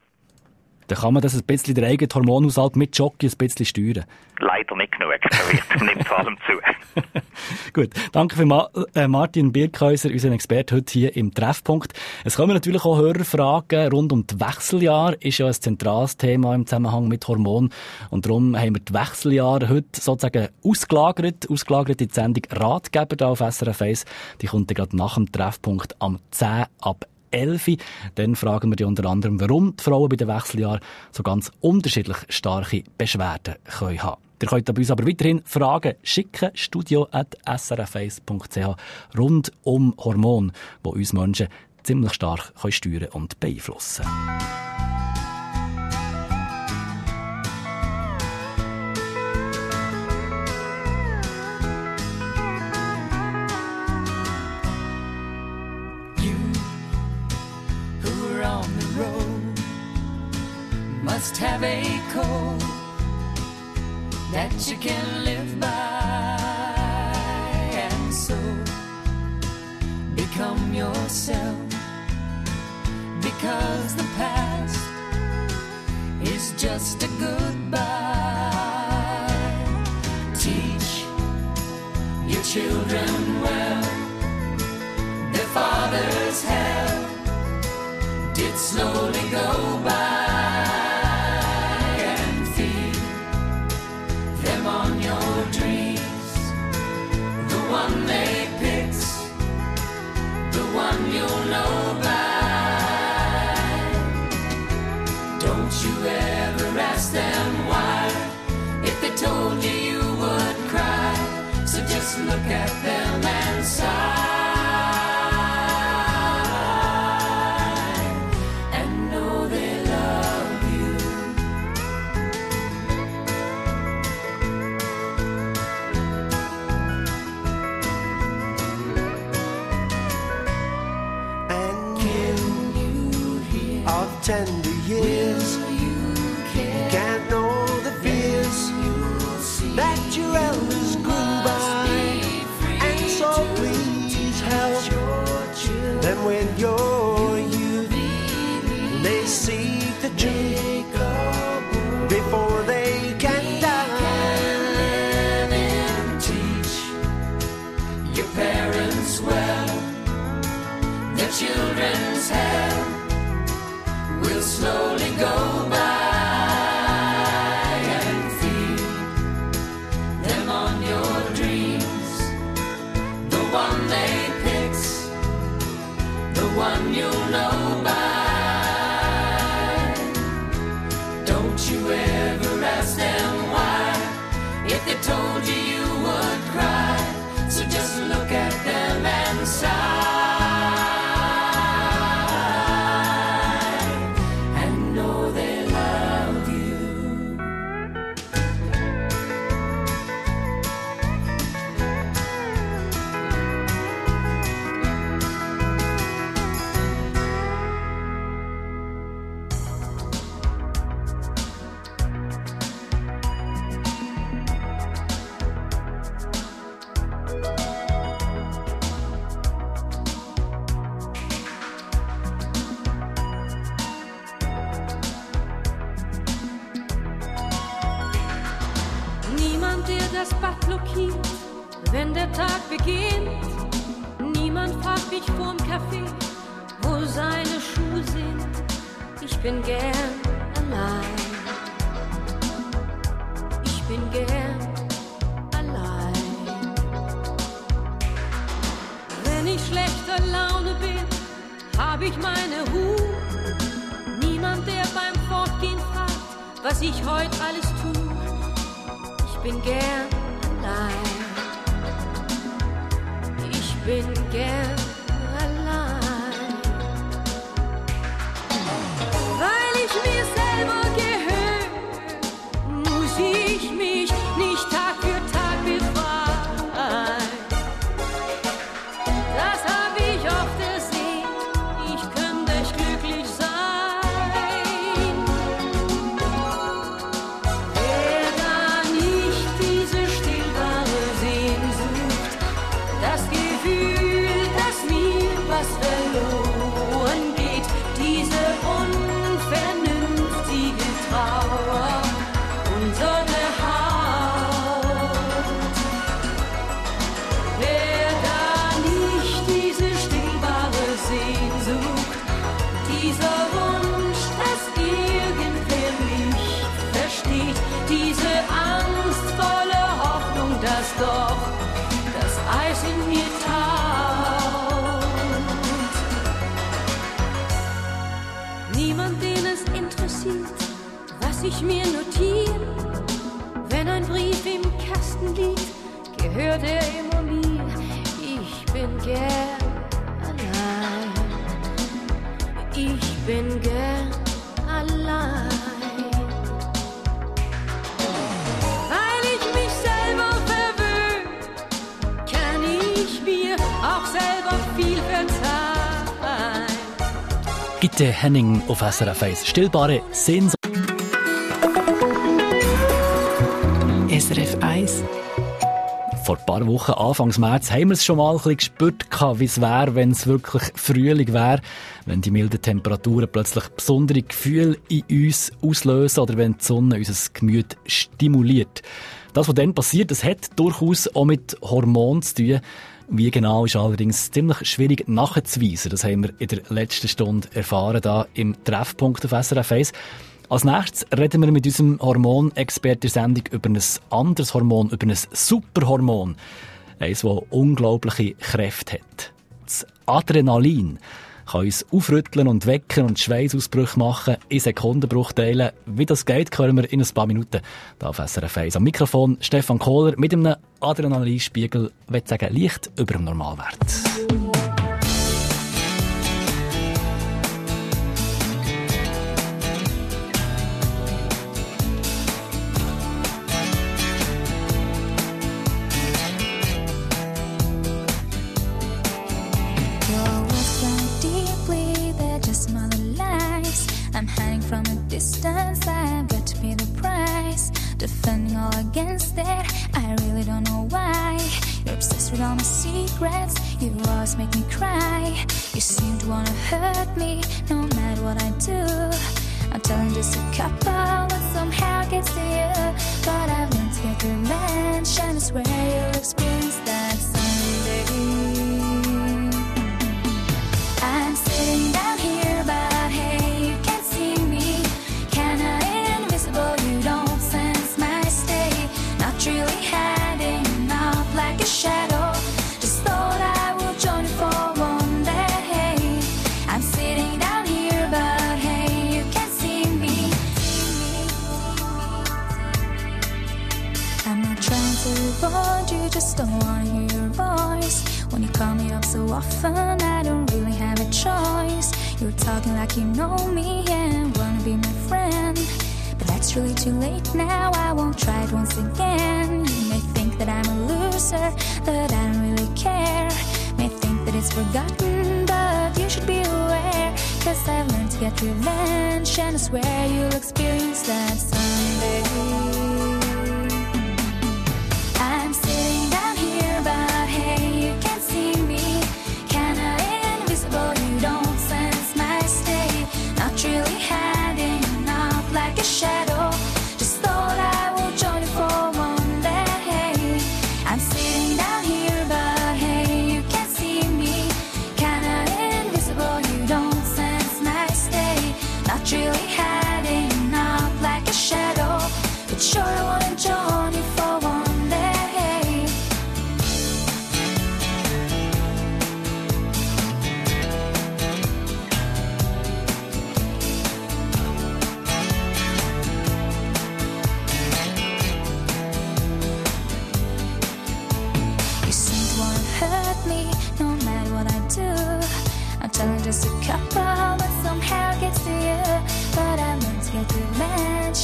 Dann kann man das ein bisschen, der eigene Hormonhaushalt mit Schoki ein bisschen steuern. Leider nicht genug. Da nimmt vor allem zu. Gut, danke für Martin Birkhäuser, unseren Experten heute hier im Treffpunkt. Es kommen natürlich auch Hörerfragen rund um die Wechseljahre. Ist ja ein zentrales Thema im Zusammenhang mit Hormonen. Und darum haben wir die Wechseljahre heute sozusagen ausgelagert in die Sendung Ratgeber da auf SRF 1. Die kommt dann gerade nach dem Treffpunkt am 10 ab 11. Dann fragen wir die unter anderem, warum die Frauen bei den Wechseljahren so ganz unterschiedlich starke Beschwerden können haben. Ihr könnt uns aber weiterhin Fragen schicken, studio@srf1.ch, rund um Hormone, die uns Menschen ziemlich stark steuern und beeinflussen können. Must have a code that you can live by, and so become yourself, because the past is just a goodbye. Teach your children well, their father's hell did slowly go by. You'll know by. Don't you ever ask them why. If they told you, you would cry. So just look at them and sigh, and know they love you. Tender years, you can't know the fears that your elders grew by, and so please help them with your youth. They seek the truth before they can die. Teach your parents well, their children's hell will slowly go by, and feed them on your dreams. The one they pick, the one you'll know by. Don't you ever ask them why. If they told you, you would cry. So just look at them and sigh. das Bad blockiert, wenn der Tag beginnt. Niemand fragt mich vorm Café, wo seine Schuhe sind. Ich bin gern allein. Ich bin gern allein. Wenn ich schlechter Laune bin, hab ich meine Ruhe. Niemand, der beim Fortgehen fragt, was ich heute alles tue. Ich bin gern allein. Ich bin gern allein. Weil ich mir selber gehöre, muss ich mich nicht Tag für Tag befreien. Das hab ich oft gesehen, ich könnte echt glücklich sein. Wer da nicht diese stillbare Sehnsucht, das Gefühl, dass mir was verloren geht, diese unvernünftige Trauer unter der Haut. Wer da nicht diese stillbare Sehnsucht, dieser Wunsch, dass irgendwer mich versteht, diese angstvolle Hoffnung, dass doch das Eis in mir taut. Niemand, den es interessiert, was ich mir notiere. Wenn ein Brief im Kasten liegt, gehört er immer mir. Ich bin gern allein. Ich bin gern allein. Weil ich mich selber verwöhne, kann ich mir auch selber viel verzeihen. Gitte Henning auf SRF 1. Stillbare Sehnsucht. SRF 1. Vor ein paar Wochen, Anfangs März, haben wir es schon mal ein bisschen gespürt, wie es wäre, wenn es wirklich Frühling wäre, wenn die milden Temperaturen plötzlich besondere Gefühle in uns auslösen oder wenn die Sonne unser Gemüt stimuliert. Das, was dann passiert, das hat durchaus auch mit Hormonen zu tun. Wie genau ist allerdings ziemlich schwierig nachzuweisen. Das haben wir in der letzten Stunde erfahren, da im Treffpunkt auf SRF 1. Als nächstes reden wir mit unserem Hormonexperten der Sendung über ein anderes Hormon, über ein Superhormon. Eines, das unglaubliche Kräfte hat. Das Adrenalin kann uns aufrütteln und wecken und Schweißausbrüche machen in Sekundenbruchteilen. Wie das geht, hören wir in ein paar Minuten hier auf SRF 1. Am Mikrofon Stefan Kohler mit einem Adrenalinspiegel, ich würde sagen, leicht über dem Normalwert. Distance, I've got to pay the price. Defending all against it, I really don't know why. You're obsessed with all my secrets, you always make me cry. You seem to wanna hurt me, no matter what I do. I'm telling just a couple, but somehow it gets to you. But I've learned to get revenge, and I swear you'll experience that someday. I'm sitting down here, but hey, you can't see me. Kinda invisible, you don't sense my state. Not really hiding, not like a shadow. Just thought I would join you for one day. I'm sitting down here, but hey, you can't see me. I'm not trying to avoid you, just don't wanna hear your voice. When you call me up so often, I don't really have a choice. You're talking like you know me and wanna be my friend. But that's really too late now, I won't try it once again. You may think that I'm a loser, that I don't really care. May think that it's forgotten, but you should be aware. Cause I've learned to get revenge, and I swear you'll experience that someday. I'm sitting down here, but hey, you can't see me. Kinda invisible, you don't sense my state. Not really hiding, not like a shadow. Just thought I would join you for one day.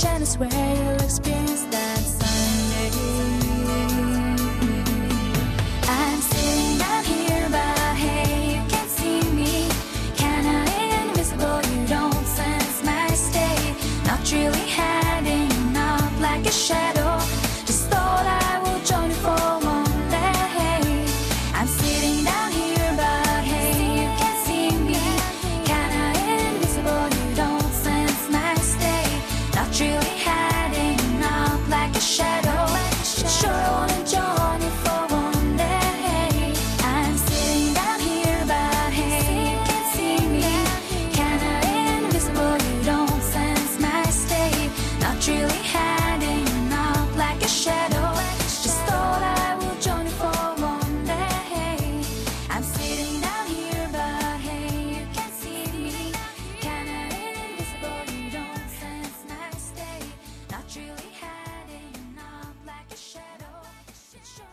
and I swear you'll experience that someday. I'm sitting down here, but hey, you can't see me. Kinda invisible, you don't sense my state. Not really hiding, not like a shadow. Just thought I would join you for one day. I'm sitting down here, but hey, you can't see me. Kinda invisible, you don't sense my state. Not really hiding, not like a shadow. Sure, I wanna join you for one day. I'm sitting down here, but hey, you can't see me. Kinda invisible, you don't sense my state. Not really hiding, not like a shadow. Just thought I would join you for one day. I'm sitting down here, but hey, you can't see me. Kinda invisible, you don't sense my state. Not really hiding, not like a shadow. Sure,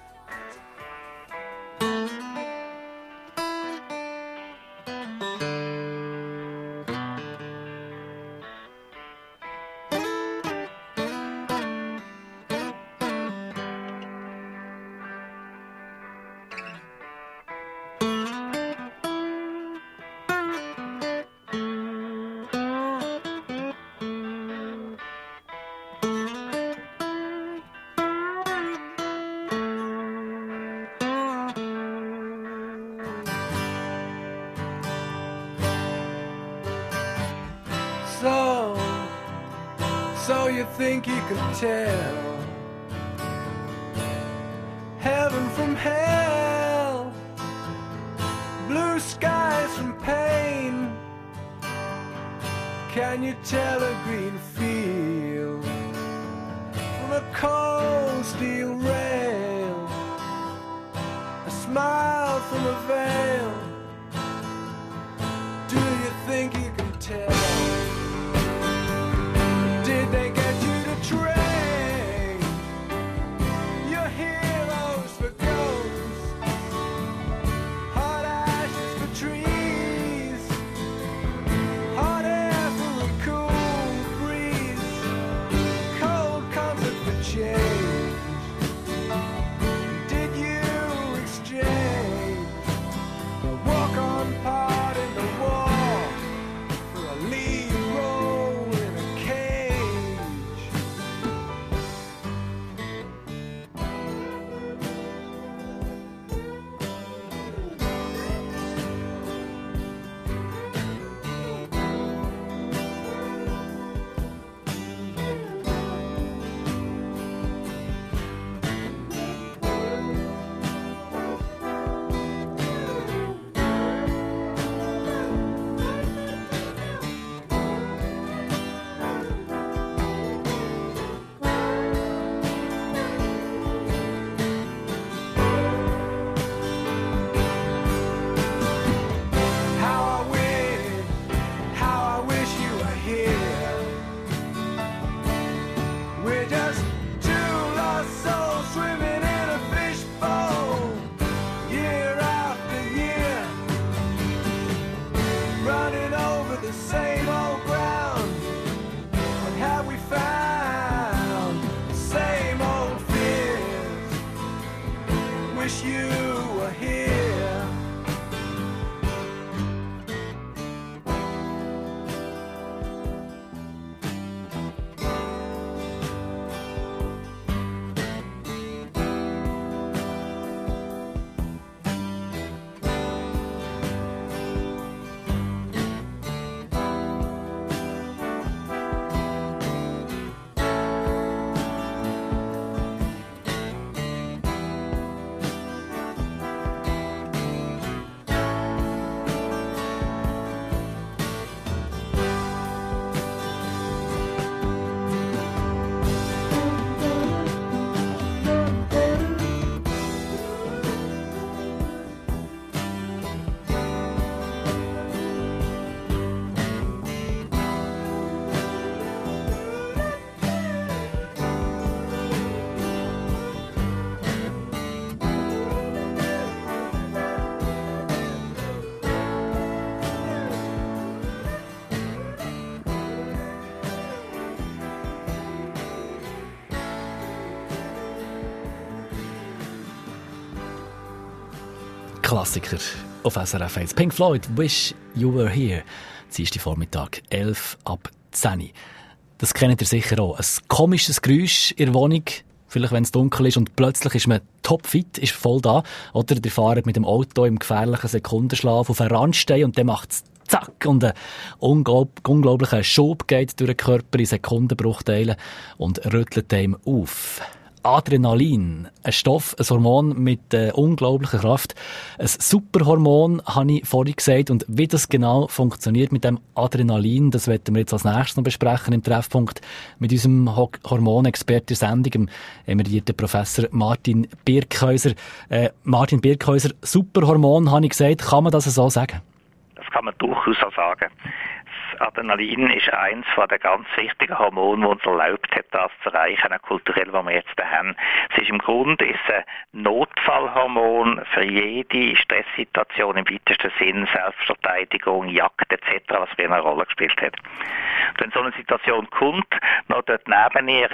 So you think you could tell heaven from hell, blue skies from pain? Can you tell a green field from a cold steel rail, a smile from a veil? Do you think you can tell? Did they get you to trade your heroes for ghosts, hot ashes for trees, hot air for a cool breeze, cold comfort for change? Did you exchange Klassiker auf SRF 1. Pink Floyd, Wish You Were Here. Dienstag Vormittag, 11 ab 10. Das kennt ihr sicher auch. Ein komisches Geräusch in der Wohnung, vielleicht wenn es dunkel ist und plötzlich ist man topfit, ist voll da. Oder ihr fahrt mit dem Auto im gefährlichen Sekundenschlaf auf einen Randstein und dann macht es zack und ein unglaublicher Schub geht durch den Körper in Sekundenbruchteilen und rüttelt einem auf. Adrenalin, ein Stoff, ein Hormon mit unglaublicher Kraft. Ein Superhormon, habe ich vorhin gesagt. Und wie das genau funktioniert mit dem Adrenalin, das werden wir jetzt als nächstes noch besprechen im Treffpunkt mit unserem Hormonexperten der Sendung, dem emeritierten Professor Martin Birkhäuser. Martin Birkhäuser, Superhormon, habe ich gesagt. Kann man das so sagen? Das kann man durchaus so sagen. Adrenalin ist eins von den ganz wichtigen Hormonen, die uns erlaubt hat, das zu erreichen, kulturell, was wir jetzt haben. Es ist im Grunde ein Notfallhormon für jede Stresssituation im weitesten Sinn, Selbstverteidigung, Jagd etc., was für eine Rolle gespielt hat. Und wenn so eine Situation kommt, noch dort neben ihr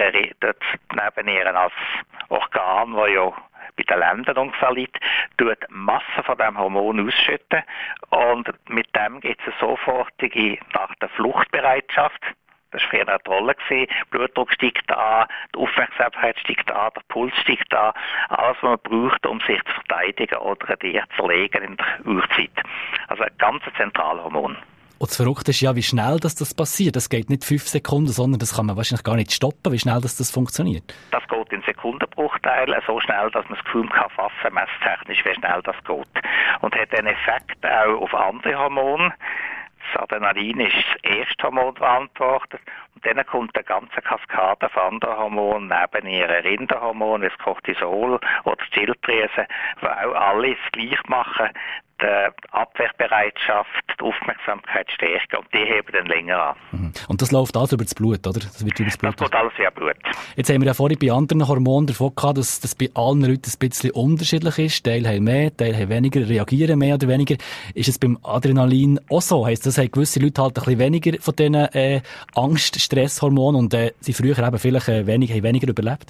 als Organ, das ja bei den Ländern ungefähr liegt, tut Masse von diesem Hormon ausschütten und mit dem gibt es eine sofortige nach der Fluchtbereitschaft. Das war früher eine Rolle gewesen. Blutdruck steigt an, die Aufmerksamkeit steigt an, der Puls steigt an. Alles, was man braucht, um sich zu verteidigen oder ein Tier zu legen in der Urzeit. Also ein ganz zentrales Hormon. Und das Verrückte ist ja, wie schnell das passiert. Das geht nicht 5 Sekunden, sondern das kann man wahrscheinlich gar nicht stoppen, wie schnell das funktioniert. Das geht in Sekundenbruchteilen, so schnell, dass man das Gefühl kann fassen, messtechnisch, wie schnell das geht. Und hat einen Effekt auch auf andere Hormone. Das Adrenalin ist das erste Hormon verantwortet. Und dann kommt eine ganze Kaskade von anderen Hormonen neben ihren Rinderhormonen, wie das Cortisol oder die Schilddrüse, die auch alles gleich machen, die Abwehrbereitschaft, die Aufmerksamkeit stärken und die heben dann länger an. Mhm. Und das läuft alles über das Blut, oder? Das wird über das Blut. Das geht alles via Blut. Jetzt haben wir ja vorhin bei anderen Hormonen davon gehabt, dass das bei allen Leuten ein bisschen unterschiedlich ist. Teil haben mehr, Teil haben weniger, reagieren mehr oder weniger. Ist es beim Adrenalin auch so? Heisst das, haben gewisse Leute halt ein bisschen weniger von diesen Angst-Stresshormonen und sie früher eben vielleicht weniger überlebt?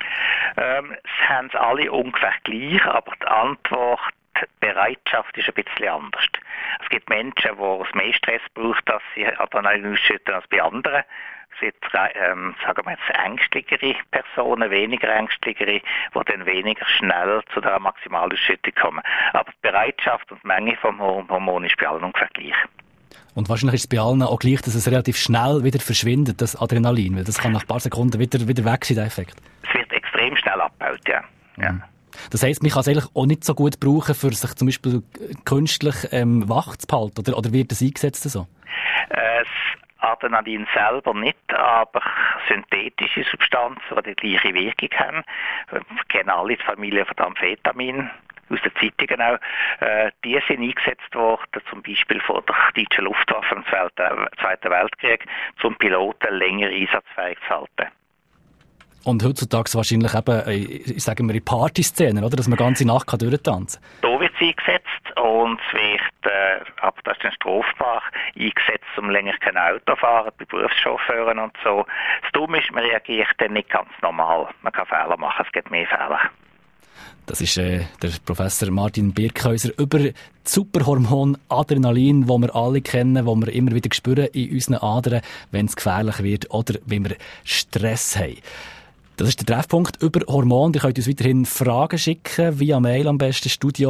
Es haben es alle ungefähr gleich, aber die Antwort, die Bereitschaft ist ein bisschen anders. Es gibt Menschen, die es mehr Stress braucht, dass sie Adrenalin ausschütten als bei anderen. Es gibt, sagen wir jetzt, ängstlichere Personen, weniger ängstlichere, die dann weniger schnell zu der Maximalausschüttung kommen. Aber die Bereitschaft und die Menge vom Hormon ist bei allen ungefähr gleich. Und wahrscheinlich ist es bei allen auch gleich, dass es relativ schnell wieder verschwindet, das Adrenalin, weil das kann nach ein paar Sekunden wieder weg sein, der Effekt. Es wird extrem schnell abgebaut, ja. Ja. Das heisst, man kann es eigentlich auch nicht so gut brauchen, für sich zum Beispiel künstlich wach zu behalten, oder wird das eingesetzt so? Das Adrenalin selber nicht, aber synthetische Substanzen, die die gleiche Wirkung haben, wir kennen alle die Familie von Amphetamin, aus den Zeitungen auch, die sind eingesetzt worden, zum Beispiel von der deutschen Luftwaffe im Zweiten Weltkrieg, zum Piloten länger einsatzfähig zu halten. Und heutzutage wahrscheinlich eben, sagen wir, in Partyszenen, oder? Dass man ganze Nacht durchtanzen kann. Da wird es eingesetzt und es wird, aber das ist dann strafbar, eingesetzt, um länger kein Auto fahren, bei Berufschauffeuren und so. Das Dumme ist, man reagiert dann nicht ganz normal. Man kann Fehler machen, es gibt mehr Fehler. Das ist der Professor Martin Birkhäuser über das Superhormon Adrenalin, das wir alle kennen, das wir immer wieder spüren in unseren Adern, wenn es gefährlich wird oder wenn wir Stress haben. Das ist der Treffpunkt über Hormone. Ihr könnt uns weiterhin Fragen schicken, via Mail am besten,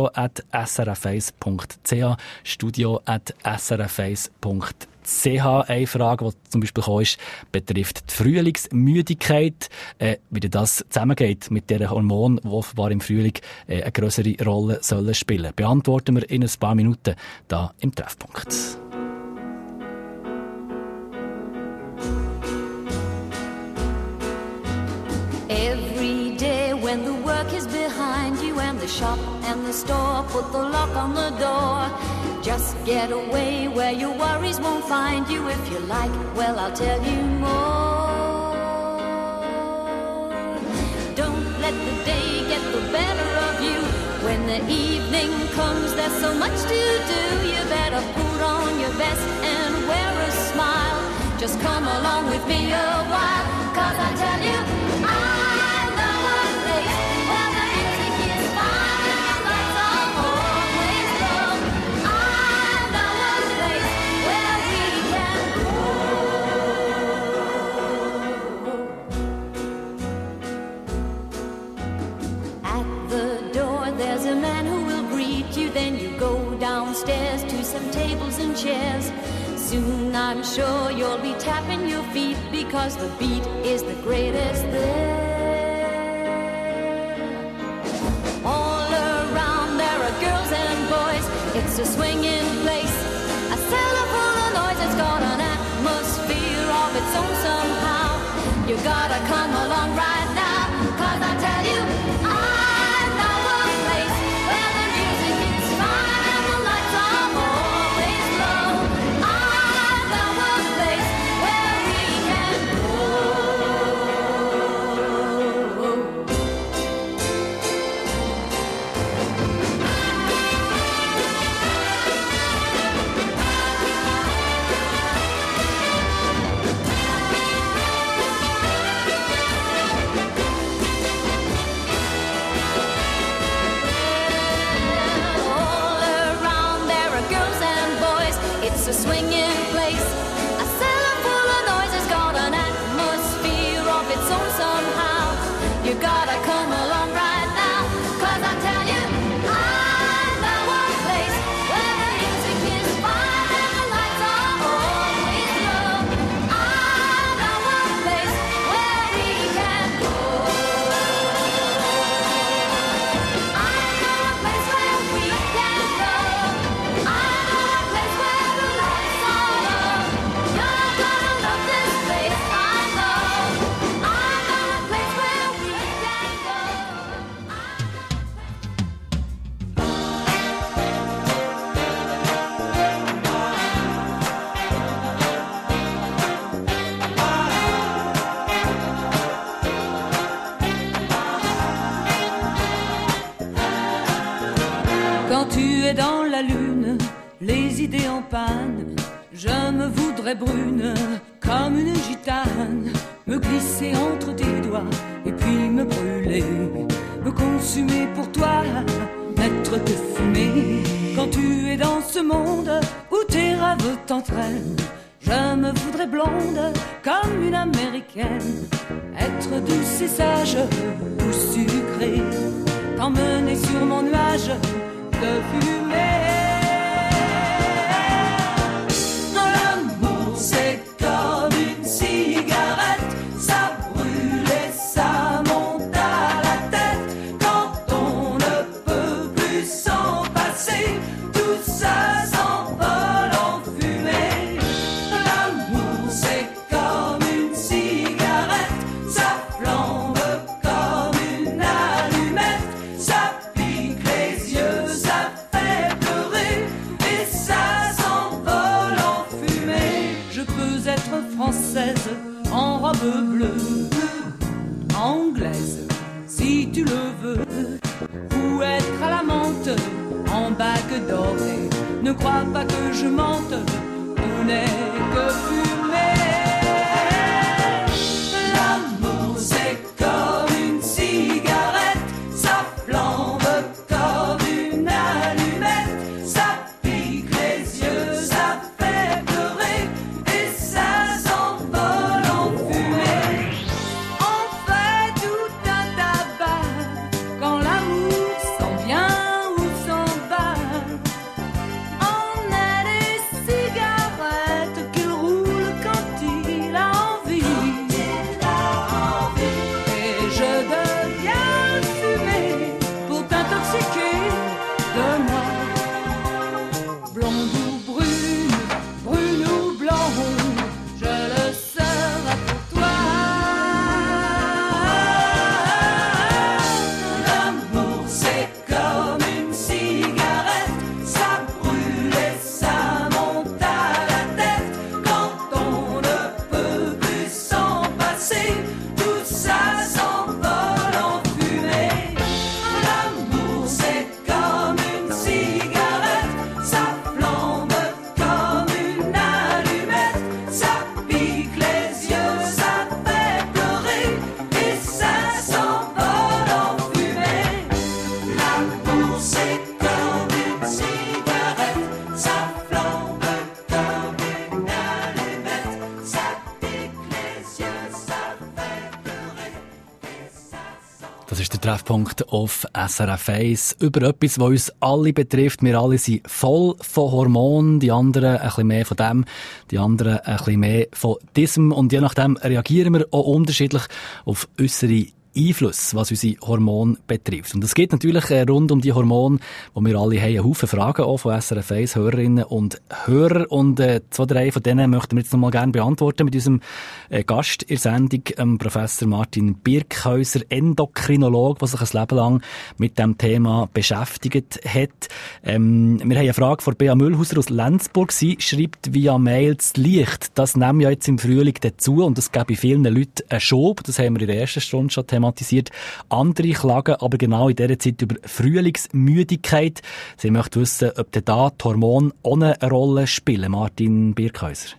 studio@srf1.ch, studio@srf1.ch. Eine Frage, die zum Beispiel gekommen ist, betrifft die Frühlingsmüdigkeit, wie das zusammengeht mit diesen Hormonen, die offenbar im Frühling eine grössere Rolle sollen spielen. Beantworten wir in ein paar Minuten da im Treffpunkt. Every day when the work is behind you and the shop and the store put the lock on the door, just get away where your worries won't find you. If you like, well, I'll tell you more. Don't let the day get the better of you. When the evening comes, there's so much to do. You better put on your best and wear a smile. Just come along with me a while, 'cause I tell you, I know a place where the music is fine and the lights are always I'm sure you'll be tapping your feet because the beat is the greatest there. All around there are girls and boys. It's a swinging place, a cellar full of noise. It's got an atmosphere of its own somehow. You gotta come along right now, 'cause I tell you, I know a place where the music is fine and the lights are always low. I know a place where we can go. It's a swinging place, a cellar full of noise. It's got an atmosphere of its own somehow. You gotta come along right now, 'cause I tell you, I know a place where the music is fine and the lights are always low. I know a place where we can go. I know a place where we can go. I know a place where the lights are low. You're gonna love this place, I know. I know a place where we can go. Quand tu es dans la lune, les idées en panne, je me voudrais brune comme une gitane, me glisser entre tes doigts et puis me brûler, me consumer pour toi, n'être que fumée. Quand tu es dans ce monde où tes rêves t'entraînent, je me voudrais blonde comme une américaine, être douce et sage ou sucrée, t'emmener sur mon nuage de fumée. L'amour c'est comme une cigarette, ça brûle et ça monte à la tête. Quand on ne peut plus s'en passer, tout ça s'envole en fumée. L'amour c'est comme une cigarette, ça flambe comme une allumette, ça pique les yeux, ça fait pleurer et ça s'envole en fumée. Je peux être française en robe bleue, anglaise si tu le veux, ou être à la menthe en bague dorée. Ne crois pas que je mente, on n'est que fumée. L'amour c'est comme une cigarette, ça flambe comme une allumette, ça pique les yeux, ça fait pleurer et ça s'envole en fumée. On fait tout un tabac quand l'amour s'en vient ou s'en va. On a des cigarettes qui roulent Das ist der Treffpunkt auf SRF 1 über etwas, was uns alle betrifft. Wir alle sind voll von Hormonen, die anderen ein bisschen mehr von dem, die anderen ein bisschen mehr von diesem. Und je nachdem reagieren wir auch unterschiedlich auf äußere Einfluss, was unsere Hormone betrifft. Und es geht natürlich rund um die Hormone, wo wir alle haben, einen Haufen Fragen auch von SRF 1 Hörerinnen und Hörer. Und 2, 3 von denen möchten wir jetzt noch mal gerne beantworten mit unserem Gast in der Sendung, Professor Martin Birkhäuser, Endokrinologe, der sich ein Leben lang mit dem Thema beschäftigt hat. Wir haben eine Frage von Bea Mühlhauser aus Lenzburg. Sie schreibt via Mail, das Licht, das nehmen ja jetzt im Frühling dazu und das gebe vielen Leuten einen Schub. Das haben wir in der ersten Stunde schon thematisiert. Andere klagen aber genau in dieser Zeit über Frühlingsmüdigkeit. Sie möchten wissen, ob da die Hormone auch eine Rolle spielen. Martin Birkhäuser.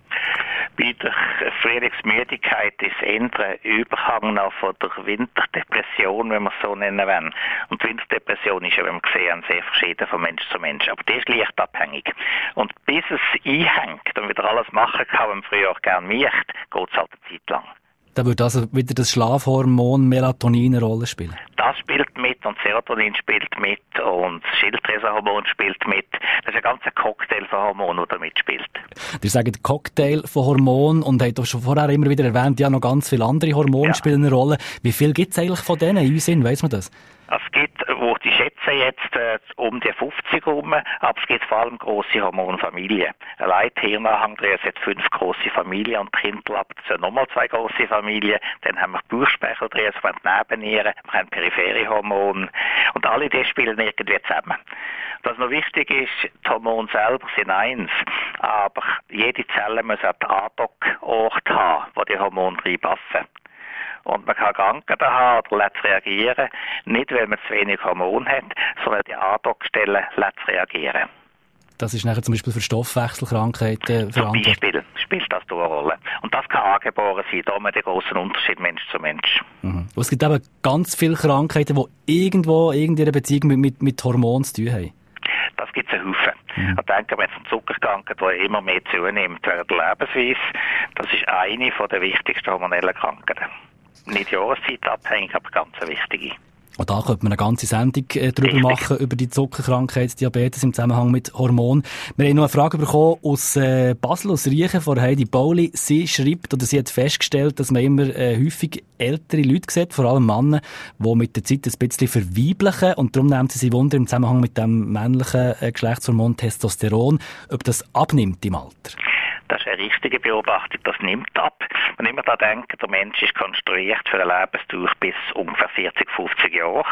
Bei der Frühlingsmüdigkeit ist eher ein Überhang noch von der Winterdepression, wenn wir es so nennen wollen. Und die Winterdepression ist ja, wenn wir sehen, sehr verschieden von Mensch zu Mensch. Aber die ist lichtabhängig. Und bis es einhängt und wieder alles machen kann, was man früher auch gerne macht, geht es halt eine Zeit lang. Da würde also wieder das Schlafhormon Melatonin eine Rolle spielen? Das spielt mit und Serotonin spielt mit und das Schilddrüsenhormon spielt mit. Das ist ein ganzer Cocktail von Hormonen, der mitspielt. Ihr sagt Cocktail von Hormonen und habt auch schon vorher immer wieder erwähnt, ja, noch ganz viele andere Hormone spielen eine Rolle. Wie viel gibt es eigentlich von denen in Sinn? Weiss man das? Es gibt, wo die schätzen jetzt um die 50 herum, aber es gibt vor allem grosse Hormonfamilien. Allein die Hirnanhangdrüse hat 5 grosse Familien und die Kindlappe sind nochmal 2 grosse Familien. Dann haben wir die Bauchspeicheldrüse, wir haben die Nebennieren, wir haben periphere Hormone und alle die spielen irgendwie zusammen. Was noch wichtig ist, die Hormone selber sind eins, aber jede Zelle muss auch den Andockort haben, wo die Hormone reinpassen. Und man kann Krankheiten haben oder lässt reagieren, nicht weil man zu wenig Hormone hat, sondern die Andockstellen lässt reagieren. Das ist nachher zum Beispiel für Stoffwechselkrankheiten verantwortlich. Zum Beispiel spielt das eine Rolle. Und das kann angeboren sein, da haben wir den grossen Unterschied Mensch zu Mensch. Mhm. Es gibt eben ganz viele Krankheiten, die irgendwo irgendeine Beziehung mit Hormonen zu tun haben. Das gibt es einen Haufen. Ich denke, wenn es um Zuckerkrankheit, die immer mehr zunimmt während der Lebensweise, das ist eine der wichtigsten hormonellen Krankheiten. Nicht jahreszeitabhängig, aber ganz eine wichtige. Und da könnte man eine ganze Sendung darüber machen, über die Zuckerkrankheit, Diabetes im Zusammenhang mit Hormonen. Wir haben noch eine Frage bekommen aus Basel, aus Riechen, von Heidi Bauli. Sie schreibt, oder sie hat festgestellt, dass man immer häufig ältere Leute sieht, vor allem Männer, die mit der Zeit ein bisschen verweiblichen. Und darum nimmt sie sich Wunder im Zusammenhang mit dem männlichen Geschlechtshormon Testosteron, ob das abnimmt im Alter. Das ist eine richtige Beobachtung, das nimmt ab. Man immer da denken, der Mensch ist konstruiert für eine Lebensdauer bis ungefähr 40, 50 Jahre.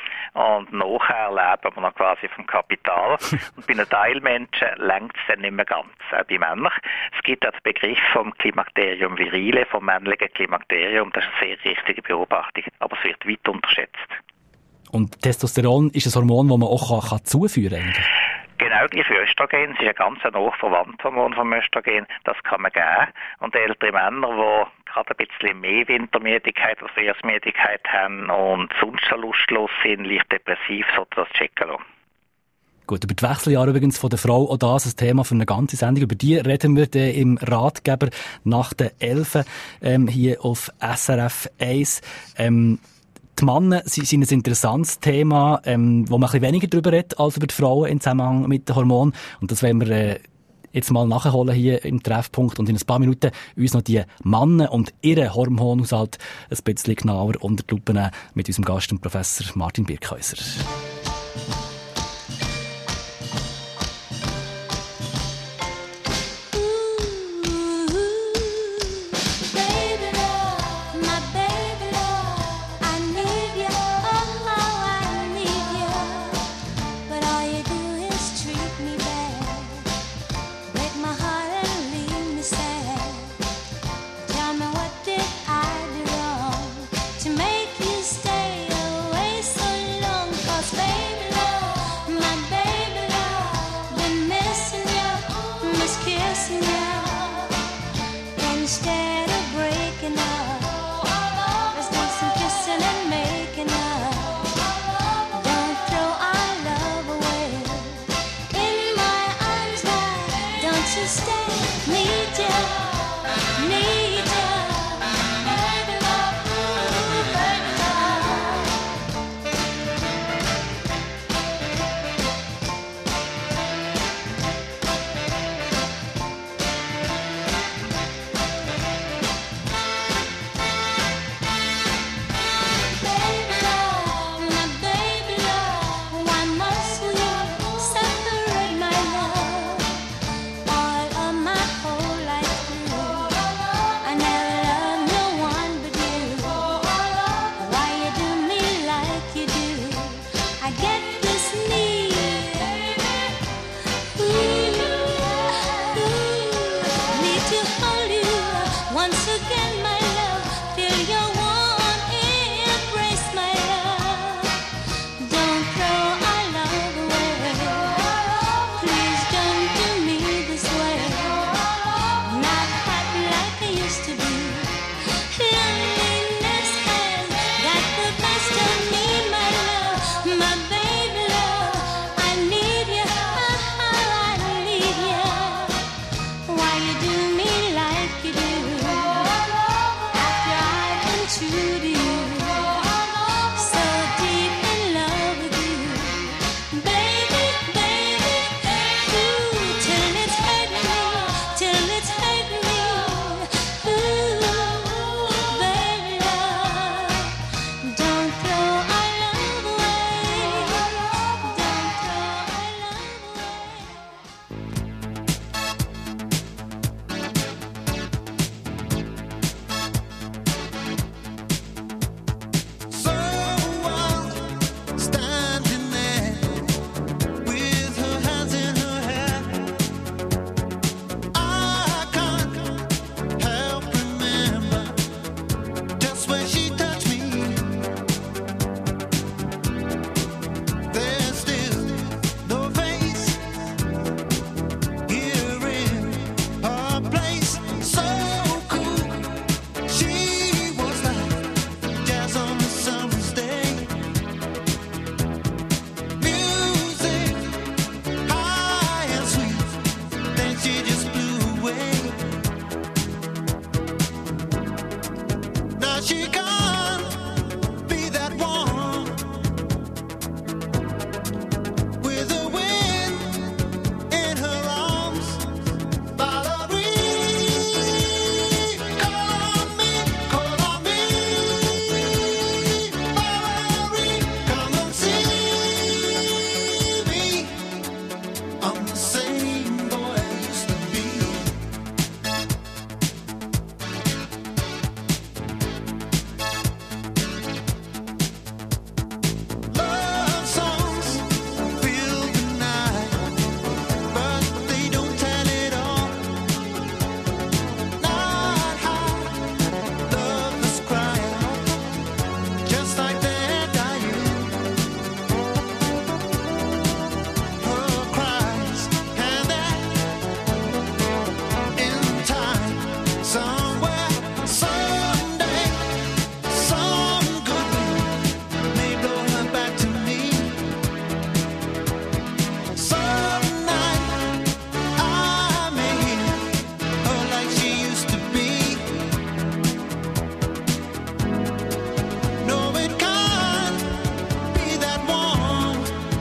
Und nachher leben wir noch quasi vom Kapital. Und bei einem Teil Menschen lenkt es dann nicht mehr ganz, auch bei Männern. Es gibt auch den Begriff vom Klimakterium virile, vom männlichen Klimakterium. Das ist eine sehr richtige Beobachtung, aber es wird weit unterschätzt. Und Testosteron ist ein Hormon, das man auch kann zuführen kann? Genau gleich wie Östrogen. Es ist ein ganz hoch verwandtes Hormon vom Östrogen. Das kann man geben. Und ältere Männer, die gerade ein bisschen mehr Wintermüdigkeit oder Frühjahrsmüdigkeit haben und sonst so lustlos sind, leicht depressiv, sollten das checken lassen. Gut, über die Wechseljahre übrigens von der Frau, auch das ein Thema für eine ganze Sendung. Über die reden wir dann im Ratgeber nach der 11 hier auf SRF 1. Die Männer sind ein interessantes Thema, wo man ein bisschen weniger darüber redet als über die Frauen im Zusammenhang mit den Hormonen. Und das wollen wir jetzt mal nachholen hier im Treffpunkt und in ein paar Minuten uns noch die Männer und ihren Hormonhaushalt ein bisschen genauer unter die Lupe nehmen mit unserem Gast, dem Professor Martin Birkhäuser. To make you stay away so long, 'cause baby just when she touched me, there's still no face here in her place. So cool, she was like jazz on a summer's day. Music high and sweet, then she just blew away. Now she can't be that one with the wind in her arms. Valerie, call on me, call on me. Valerie, come and see me. I'm the same boy I used to be. Love songs fill the night, but they don't tell it all. Not how lovers cry out, just like they're dying. Her cries and that in time, somewhere, someday, some good wind may blow her back to me. Some night I may hear her like she used to be. No, it can't be that one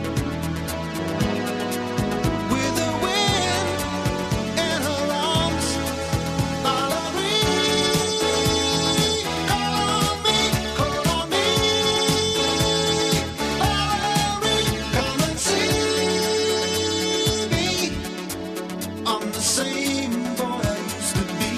with the wind in her arms. Valerie, call on me, call on me. Valerie, come and see me. I'm the same boy I used to be.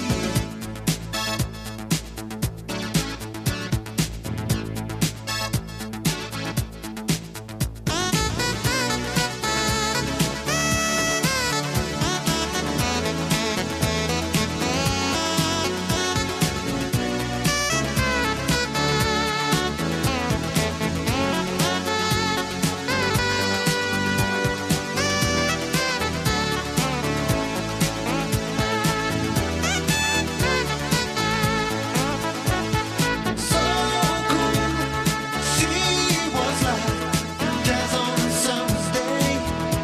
So cool, she was like jazz on a summer's day.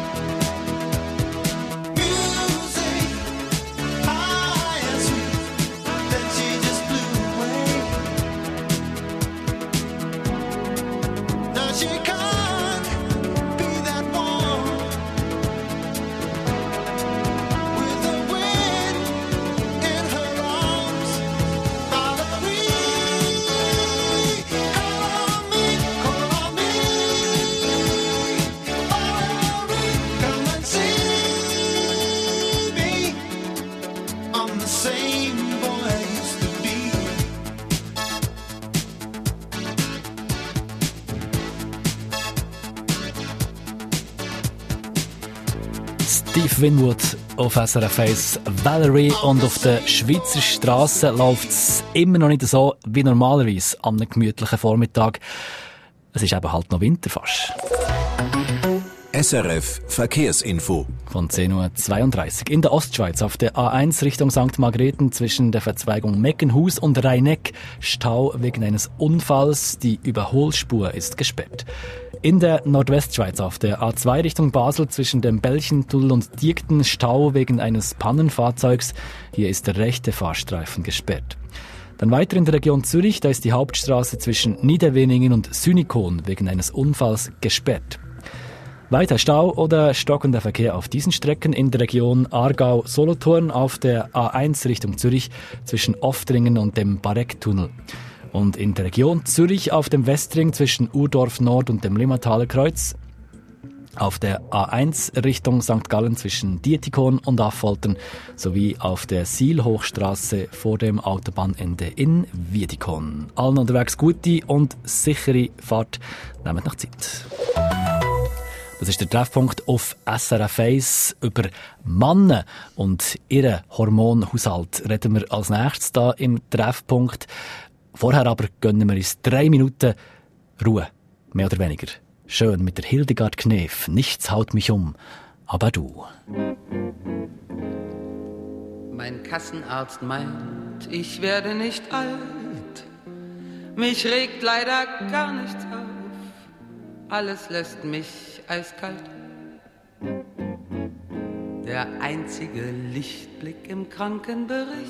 Music high and sweet, then she just blew away. Now she can't be that one with the wind in her arms. Valerie, call on me, call on me. Valerie, come and see me. I'm the same boy I used to be. Steve Winwood auf SRF 1, Valerie, und auf der Schweizer Straße läuft es immer noch nicht so wie normalerweise an einem gemütlichen Vormittag. Es ist eben halt noch Winter fast. SRF Verkehrsinfo. Von 10.32 Uhr. In der Ostschweiz auf der A1 Richtung St. Margrethen zwischen der Verzweigung Meckenhus und Rheineck Stau wegen eines Unfalls. Die Überholspur ist gesperrt. In der Nordwestschweiz auf der A2 Richtung Basel zwischen dem Belchentunnel und Diekten Stau wegen eines Pannenfahrzeugs. Hier ist der rechte Fahrstreifen gesperrt. Dann weiter in der Region Zürich, da ist die Hauptstraße zwischen Niederweningen und Sünikon wegen eines Unfalls gesperrt. Weiter Stau oder stockender Verkehr auf diesen Strecken in der Region Aargau-Solothurn auf der A1 Richtung Zürich zwischen Oftringen und dem Barecktunnel. Und in der Region Zürich auf dem Westring zwischen Urdorf Nord und dem Limmataler Kreuz. Auf der A1 Richtung St. Gallen zwischen Dietikon und Affoltern sowie auf der Siel-Hochstraße vor dem Autobahnende in Wiedikon. Allen unterwegs gute und sichere Fahrt. Nehmt noch Zeit. Das ist der Treffpunkt auf SRF 1. Über Männer und ihren Hormonhaushalt reden wir als nächstes da im Treffpunkt. Vorher aber gönnen wir uns 3 Minuten Ruhe, mehr oder weniger. Schön mit der Hildegard Knef, nichts haut mich um, aber du. Mein Kassenarzt meint, ich werde nicht alt. Mich regt leider gar nichts auf. Alles lässt mich eiskalt. Der einzige Lichtblick im Krankenbericht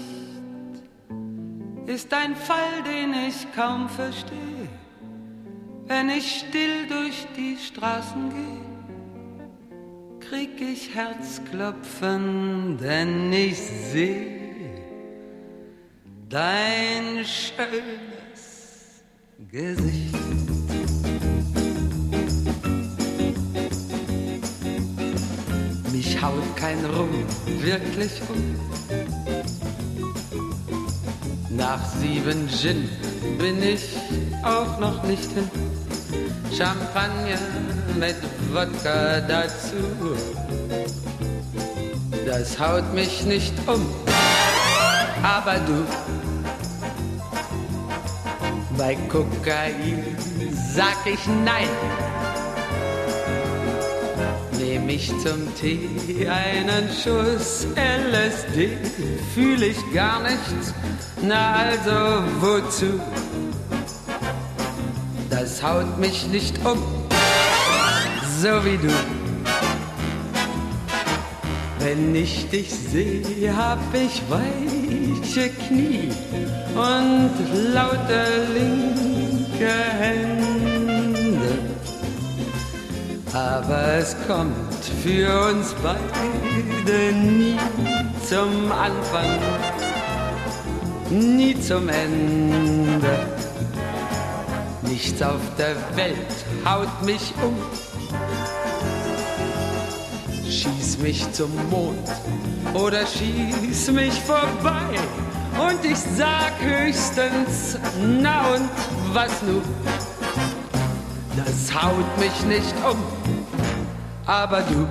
ist ein Fall, den ich kaum verstehe. Wenn ich still durch die Straßen gehe, krieg ich Herzklopfen, denn ich sehe dein schönes Gesicht. Mich haut kein Rum wirklich um. Nach 7 Gin bin ich auch noch nicht hin. Champagner mit Wodka dazu. Das haut mich nicht um, aber du. Bei Kokain sag ich nein. Nehm ich zum Tee einen Schuss LSD, fühl ich gar nichts, na also wozu? Das haut mich nicht um, so wie du. Wenn ich dich sehe, hab ich weiche Knie und lauter linke Hände. Aber es kommt für uns beide nie zum Anfang, nie zum Ende. Nichts auf der Welt haut mich um. Schieß mich zum Mond oder schieß mich vorbei. Und ich sag höchstens, na und was nun? Das haut mich nicht um, aber du.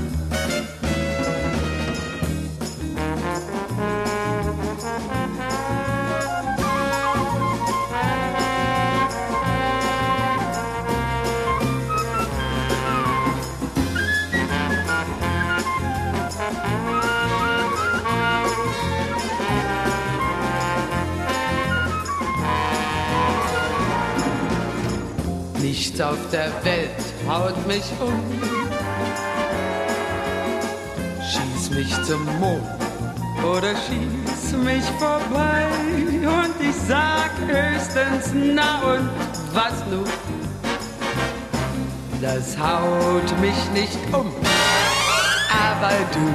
Nichts auf der Welt haut mich um. Schieß mich zum Mond oder schieß mich vorbei. Und ich sag höchstens, na und was nun? Das haut mich nicht um, aber du.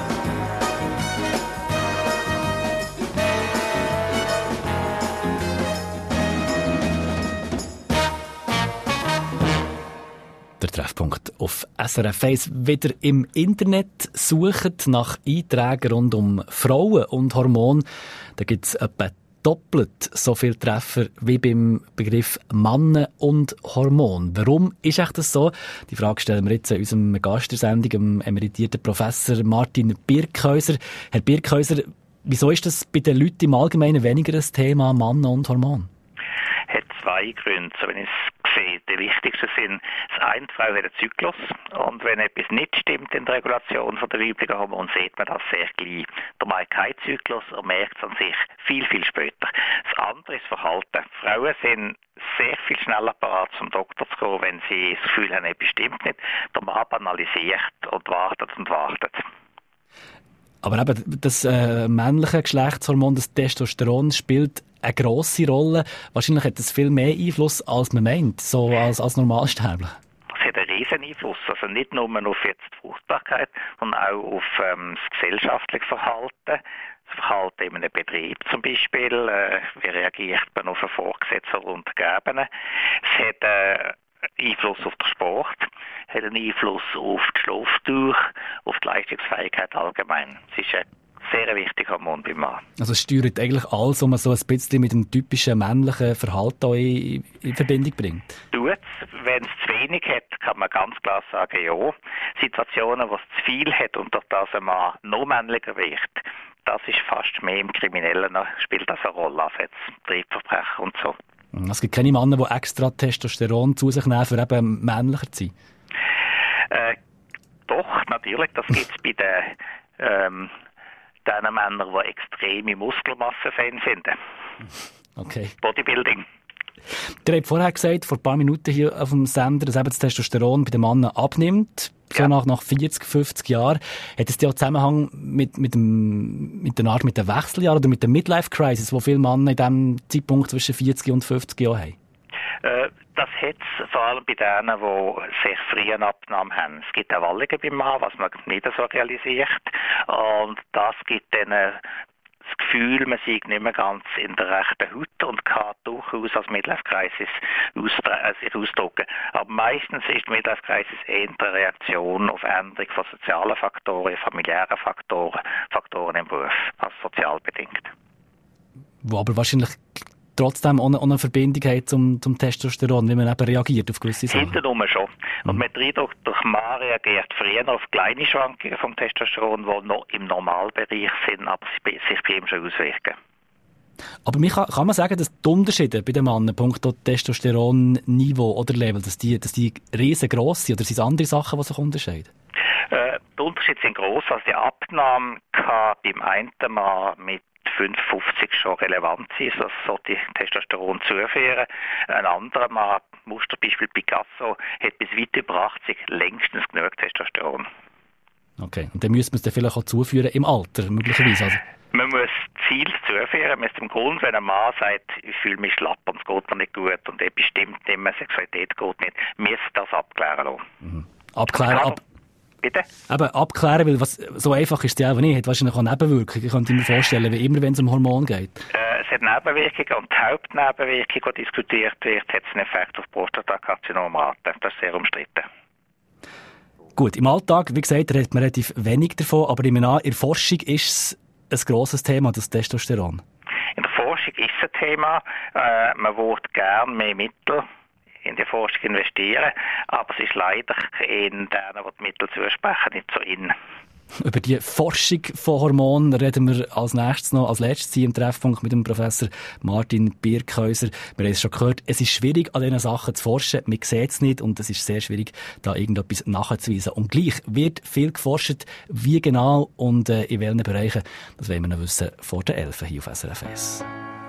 Der Treffpunkt auf SRF 1 wieder im Internet sucht nach Einträgen rund um Frauen und Hormone. Da gibt es etwa doppelt so viele Treffer wie beim Begriff Männer und Hormon. Warum ist echt das so? Die Frage stellen wir jetzt unserem Gast der Sendung, dem emeritierten Professor Martin Birkhäuser. Herr Birkhäuser, wieso ist das bei den Leuten im Allgemeinen weniger ein Thema Männer und Hormon? Hat 2 Gründe, so wenn ich es sehe. Die wichtigsten sind, das eine, die Frau hat einen Zyklus und wenn etwas nicht stimmt in der Regulation von der weiblichen Hormone, sieht man das sehr gleich. Der Mann hat keinen Zyklus und merkt es an sich viel, viel später. Das andere ist Verhalten. Frauen sind sehr viel schneller parat, zum Doktor zu kommen, wenn sie das Gefühl haben, etwas stimmt nicht. Der Mann banalisiert und wartet und wartet. Aber eben das männliche Geschlechtshormon, das Testosteron, spielt eine grosse Rolle. Wahrscheinlich hat das viel mehr Einfluss, als man meint, so als Normalsterblich. Es hat einen riesen Einfluss, also nicht nur auf jetzt die Fruchtbarkeit, sondern auch auf das gesellschaftliche Verhalten. Das Verhalten in einem Betrieb zum Beispiel, wie reagiert man auf einen Vorgesetzten oder Untergebenen. Es hat Einfluss auf den Sport, hat einen Einfluss auf die Schlafdauer, auf die Leistungsfähigkeit allgemein. Es ist ein sehr wichtiger Hormon beim Mann. Also es steuert eigentlich alles, was man so ein bisschen mit dem typischen männlichen Verhalten in Verbindung bringt? Tut's, wenn es zu wenig hat, kann man ganz klar sagen, ja. Situationen, wo es zu viel hat und durch das ein Mann noch männlicher wird, das ist fast mehr im Kriminellen, spielt das eine Rolle, als jetzt Triebverbrechen und so. Es gibt keine Männer, die extra Testosteron zu sich nehmen, für eben männlicher zu sein? Doch, natürlich, das gibt es bei den Männern, die extreme Muskelmasse-Fan sind. Okay. Bodybuilding. Ihr habt vorher gesagt, vor ein paar Minuten hier auf dem Sender, dass eben das Testosteron bei den Männern abnimmt, so nach 40, 50 Jahren. Hat es ja auch Zusammenhang mit der Art, mit den Wechseljahren oder mit der Midlife-Crisis, wo viele Männer in diesem Zeitpunkt zwischen 40 und 50 Jahren haben? Das hat es vor allem bei denen, die sehr früh eine Abnahme haben. Es gibt auch Wallungen beim Mann, was man nicht so realisiert. Und das gibt dann das Gefühl, man sei nicht mehr ganz in der rechten Haut und kann durchaus als Midlife-Crisis sich ausdrücken. Aber meistens ist die Midlife-Crisis eher eine Reaktion auf Änderung von sozialen Faktoren, familiären Faktoren im Beruf, als sozial bedingt. Wo aber wahrscheinlich trotzdem auch eine Verbindung hat zum Testosteron, wie man eben reagiert auf gewisse Sachen. Hintenrum schon. Und man hat den Eindruck, der Mann reagiert früher auf kleine Schwankungen vom Testosteron, die noch im Normalbereich sind, aber sich bei ihm schon auswirken. Aber kann man sagen, dass die Unterschiede bei den Männern punkto Testosteron-Niveau oder Level, dass die riesengroß sind, oder sind es andere Sachen, die sich unterscheiden? Die Unterschiede sind gross. Also die Abnahme kann beim einen Mann mit 55 schon relevant sein, das sollte Testosteron zuführen. Ein anderer Mann, Musterbeispiel Picasso, hat bis weit über 80 längstens genug Testosteron. Okay, und dann müsste man es dann vielleicht auch zuführen im Alter, möglicherweise. Also. Man muss Ziel zuführen. Man ist im Grund, wenn ein Mann sagt, ich fühle mich schlapp und es geht mir nicht gut und etwas stimmt nicht mehr, Sexualität geht nicht, müsste das abklären lassen. Mhm. Abklären, Bitte? Aber abklären, weil so einfach ist es ja auch nicht. Hat wahrscheinlich auch Nebenwirkungen. Ich könnte mir vorstellen, wie immer, wenn es um Hormon geht. Es hat Nebenwirkungen und die Hauptnebenwirkung, die diskutiert wird, hat einen Effekt auf Prostatakarzinomrate. Das ist sehr umstritten. Gut, im Alltag, wie gesagt, redet man relativ wenig davon, aber in der Forschung ist es ein grosses Thema, das Testosteron. In der Forschung ist es ein Thema. Man will gerne mehr Mittel in die Forschung investieren, aber es ist leider in denen, die die Mittel zusprechen, nicht so in. Über die Forschung von Hormonen reden wir als letztes hier im Treffpunkt mit dem Professor Martin Birkhäuser. Wir haben es schon gehört, es ist schwierig, an diesen Sachen zu forschen. Man sieht es nicht und es ist sehr schwierig, da irgendetwas nachzuweisen. Und gleich wird viel geforscht, wie genau und in welchen Bereichen. Das wollen wir noch wissen vor der 11 hier auf SRF 1.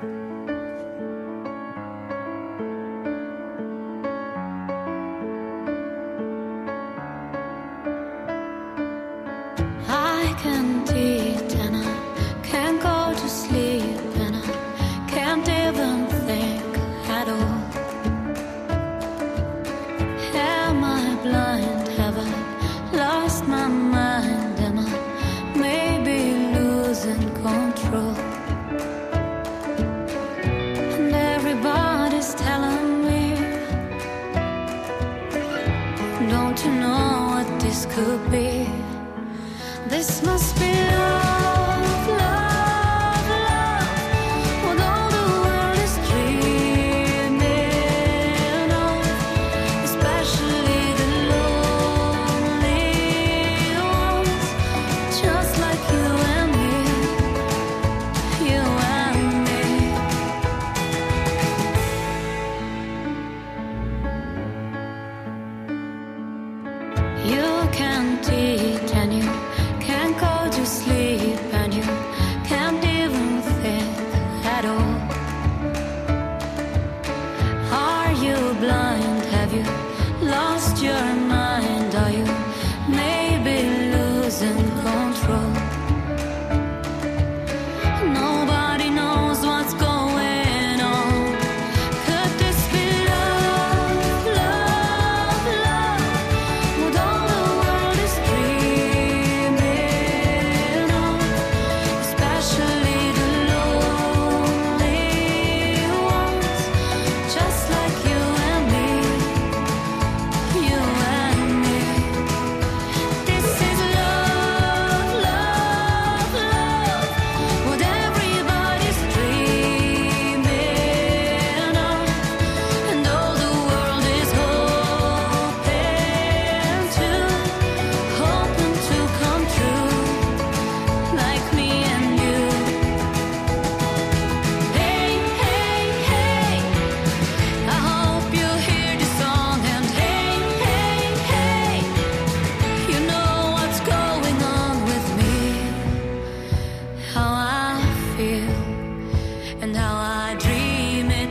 Could be. This must be love, love, love. What all the world is dreaming of, especially the lonely ones, just like you and me, you and me. You can't eat and you can't go to sleep.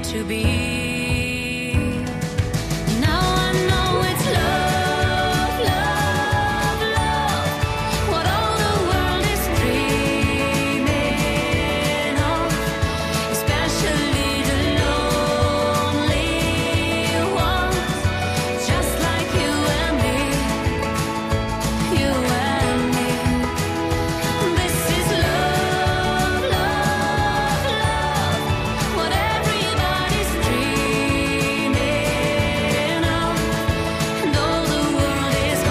to be. Now I know it's love, love, love, what all the world is dreaming of, especially the lonely ones, just like you and me, you and me. This is love, love, love, what everybody's dreaming of, and all the world is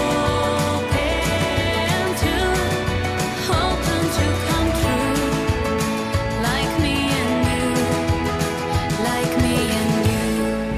hoping to come true, like me and you, like me and you.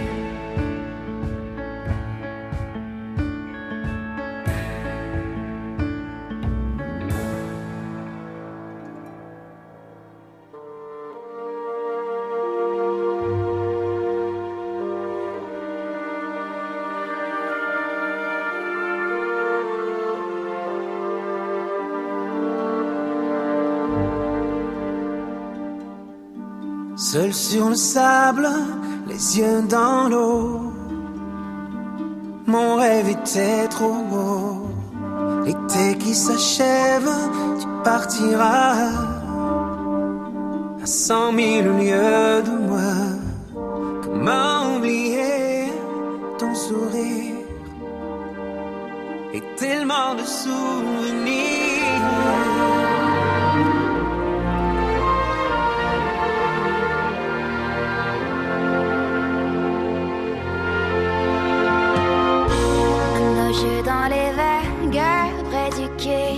Seul sur le sable, les yeux dans l'eau, mon rêve était trop beau. L'été qui s'achève, tu partiras à 100 000 lieues de moi. Comment oublier ton sourire et tellement de souvenirs. Nos yeux dans les vagues près du quai,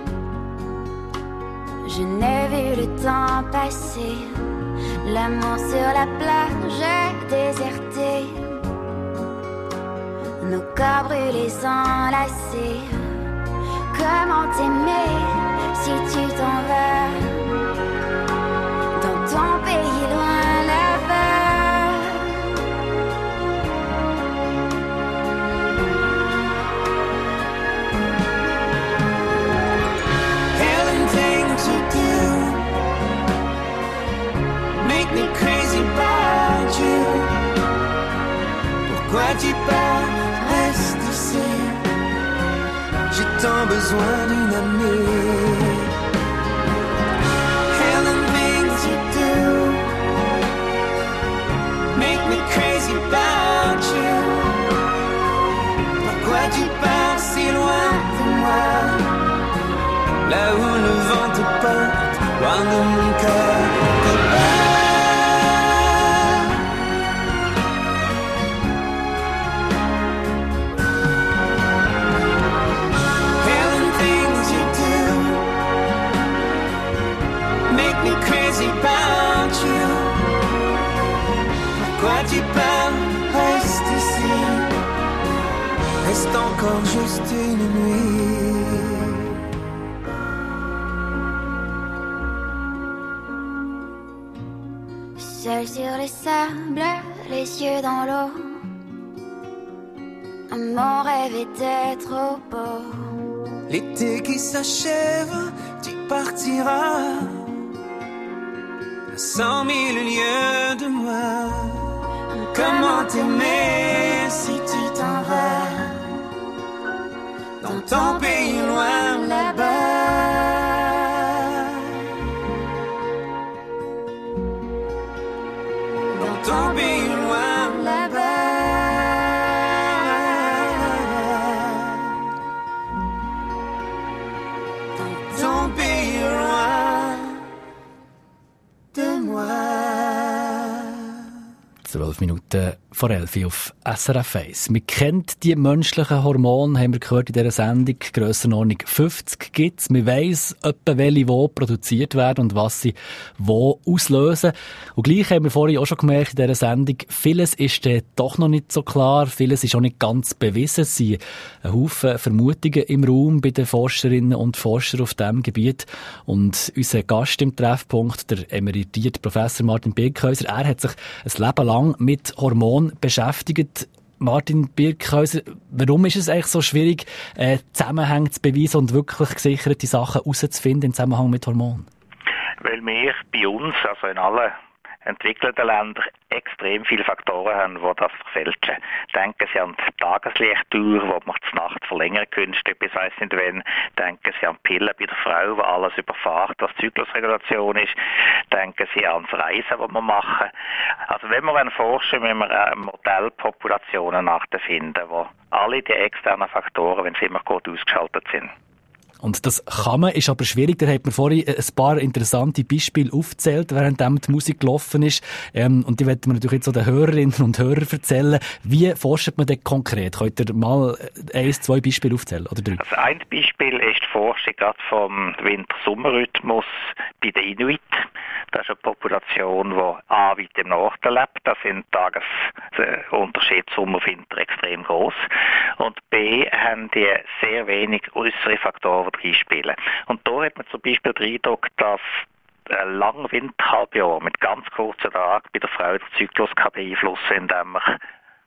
je n'ai vu le temps passer. L'amour sur la plage désertée, nos corps brûlés s'enlacer. Comment t'aimer si tu t'en vas dans ton pays loin là-bas? Helen thing to do, make me crazy about you. Pourquoi tu pars, reste ici, j'ai tant besoin d'une amie. Helen thing to do, make me crazy about you. Pourquoi tu pars si loin de moi, là où le vent te porte, loin de mon cœur. Helen things you do, make me crazy about you. Pourquoi tu pars, reste ici, reste encore juste une nuit. Seul sur les sables, les yeux dans l'eau, mon rêve était trop beau. L'été qui s'achève, tu partiras à 100 000 lieues de moi. Comment t'aimer si tu t'en vas dans ton pays loin là-bas? Dans ton pays loin là-bas. Dans ton pays loin de moi. 12 Minuten vor 11 auf SRF 1. Wir kennen die menschlichen Hormone, haben wir gehört in dieser Sendung. Grössenordnung 50 gibt es. Man weiss etwa, welche wo produziert werden und was sie wo auslösen. Und gleich haben wir vorhin auch schon gemerkt in dieser Sendung, vieles ist doch noch nicht so klar, vieles ist auch nicht ganz bewiesen. Es sind ein Haufen Vermutungen im Raum bei den Forscherinnen und Forschern auf diesem Gebiet. Und unser Gast im Treffpunkt, der emeritierte Professor Martin Birkhäuser, er hat sich ein Leben lang mit Hormonen beschäftigt. Martin Birkhäuser, warum ist es eigentlich so schwierig, Zusammenhänge zu beweisen und wirklich gesicherte Sachen herauszufinden im Zusammenhang mit Hormonen? Weil wir bei uns, also in allen entwickelten Ländern extrem viele Faktoren haben, die das verfälschen. Denken Sie an die Tageslichtdauer, wo man die Nacht verlängern könnte, bis weiss nicht wann. Denken Sie an Pillen bei der Frau, wo alles überfahrt, was Zyklusregulation ist. Denken Sie an das Reisen, das wir machen. Also wenn wir forschen, müssen wir Modellpopulationen nachfinden, wo alle die externen Faktoren, wenn sie immer gut ausgeschaltet sind. Und das kann man, ist aber schwierig. Da hat man vorhin ein paar interessante Beispiele aufgezählt, während die Musik gelaufen ist. Und die möchten wir natürlich jetzt auch den Hörerinnen und Hörern erzählen. Wie forscht man denn konkret? Könnt ihr mal 1, 2 Beispiele aufzählen? Oder 3? Also ein Beispiel ist die Forschung gerade vom Winter-Sommer-Rhythmus bei den Inuit. Das ist eine Population, die A, weit im Norden lebt. Da sind Tagesunterschiede Sommer-Winter extrem groß. Und B, haben die sehr wenig äußere Faktoren, die reinspielen. Und da hat man zum Beispiel den Eindruck, dass ein langes Winterhalbjahr mit ganz kurzen Tagen bei der Frau den Zyklus kann beeinflussen, indem man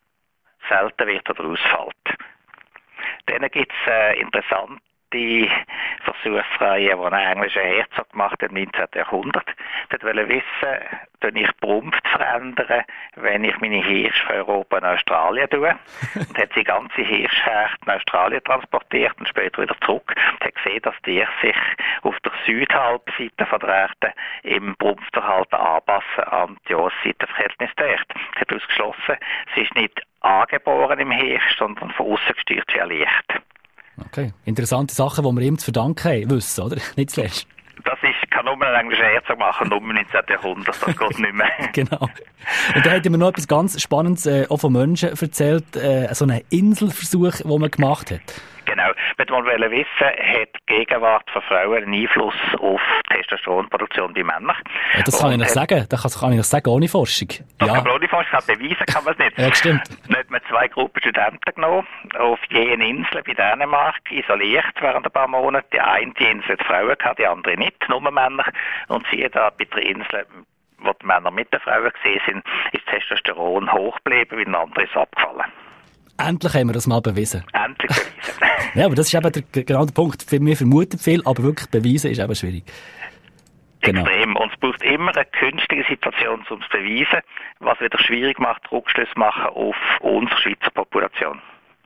selten wird oder ausfällt. Dann gibt es interessante Versuchsreihe, die ein englischer Herzog gemacht hat im 19. Jahrhundert. Der wollte wissen, ob ich die Brunft verändern, wenn ich meine Hirsche von Europa nach Australien tue. Und hat die ganze Hirschherde nach Australien transportiert und später wieder zurück. Und hat gesehen, dass die sich auf der Südhalbseite von der Erde im Brunftverhalten anpassen an die Jahreszeitenverhältnis der Erde. Er hat ausgeschlossen, sie ist nicht angeboren im Hirsch, sondern von außen gesteuert wie ein Licht. Okay, interessante Sachen, die wir ihm zu verdanken haben, wissen, oder? Nicht zuletzt. Das kann nur ein englischer Herzog machen, nur im 19. Jahrhundert, das geht nicht mehr. Genau. Und da hat mir noch etwas ganz Spannendes auch von Menschen erzählt, so einen Inselversuch, den man gemacht hat. Genau. Wenn man wissen, hat die Gegenwart von Frauen einen Einfluss auf die Testosteronproduktion bei Männern. Ja, das kann ich nicht sagen. Das kann ich nicht sagen ohne Forschung. Das kann man ohne Forschung, beweisen kann man es nicht. Ja, stimmt. Dann hat man 2 Gruppen Studenten genommen, auf jene Insel bei Dänemark, isoliert während ein paar Monate. Die eine Insel hat Frauen gehabt, die andere nicht, nur Männer. Und siehe da, bei der Insel, wo die Männer mit den Frauen gesehen sind, ist Testosteron hoch geblieben, weil der andere ist abgefallen. Endlich haben wir das mal bewiesen. Endlich bewiesen. Ja, aber das ist eben genau der Punkt. Wir vermuten viel, aber wirklich beweisen ist eben schwierig. Genau. Extrem. Und es braucht immer eine künstliche Situation, um es zu beweisen, was wieder schwierig macht, Rückschlüsse machen auf unsere Schweizer Population.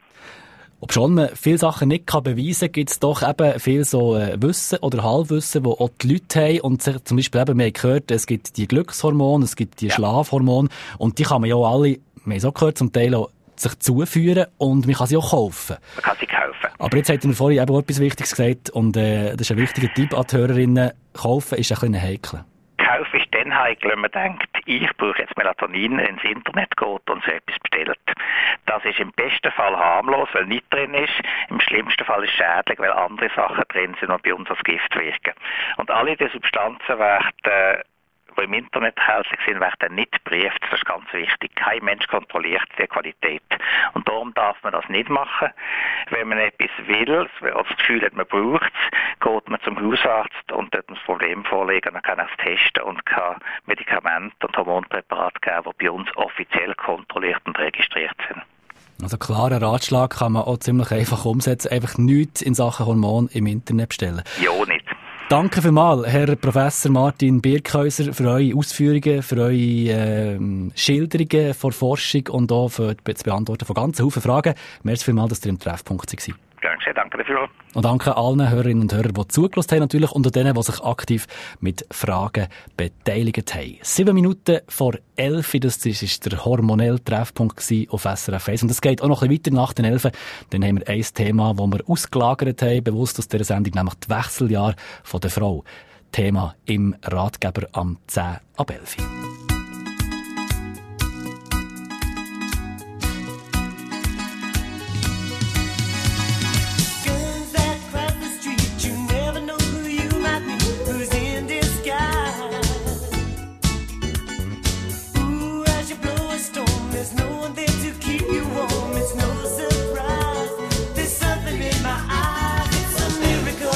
Ob schon man viele Sachen nicht beweisen kann, gibt es doch eben viel so Wissen oder Halbwissen, wo auch die Leute haben. Und zum Beispiel eben, wir haben gehört, es gibt die Glückshormone, es gibt die Schlafhormone. Und die kann man ja auch alle, wir haben es auch gehört, zum Teil auch sich zuführen und man kann sie auch kaufen. Man kann sie kaufen. Aber jetzt hat mir vorhin eben etwas Wichtiges gesagt und das ist ein wichtiger Tipp an die Hörerinnen. Kaufen ist ein bisschen heikel. Kaufen ist dann heikel, wenn man denkt, ich brauche jetzt Melatonin, ins Internet geht und so etwas bestellt. Das ist im besten Fall harmlos, weil nichts drin ist. Im schlimmsten Fall ist es schädlich, weil andere Sachen drin sind und bei uns als Gift wirken. Und alle diese Substanzen werden die im Internet erhältlich sind, werden nicht geprüft. Das ist ganz wichtig. Kein Mensch kontrolliert die Qualität. Und darum darf man das nicht machen. Wenn man etwas will, oder das Gefühl hat, man braucht es, geht man zum Hausarzt und dort das Problem vorlegen. Dann kann er es testen und kann Medikamente und Hormonpräparate geben, die bei uns offiziell kontrolliert und registriert sind. Also klarer Ratschlag kann man auch ziemlich einfach umsetzen. Einfach nichts in Sachen Hormon im Internet bestellen. Ja, nicht. Danke vielmals, Herr Professor Martin Birkhäuser, für eure Ausführungen, für eure Schilderungen von Forschung und auch für das Beantworten von ganzen Haufen Fragen. Merci vielmals, dass ihr im Treffpunkt wart. Danke, danke dafür. Und danke allen Hörerinnen und Hörern, die zugelassen haben natürlich und auch denen, die sich aktiv mit Fragen beteiligt haben. 7 Minuten vor 11, das war der hormonelle Treffpunkt auf SRF 1. Und es geht auch noch ein bisschen weiter nach den 11. Dann haben wir ein Thema, das wir ausgelagert haben, bewusst aus dieser Sendung, nämlich die Wechseljahre der Frau. Thema im Ratgeber am 10 ab 11.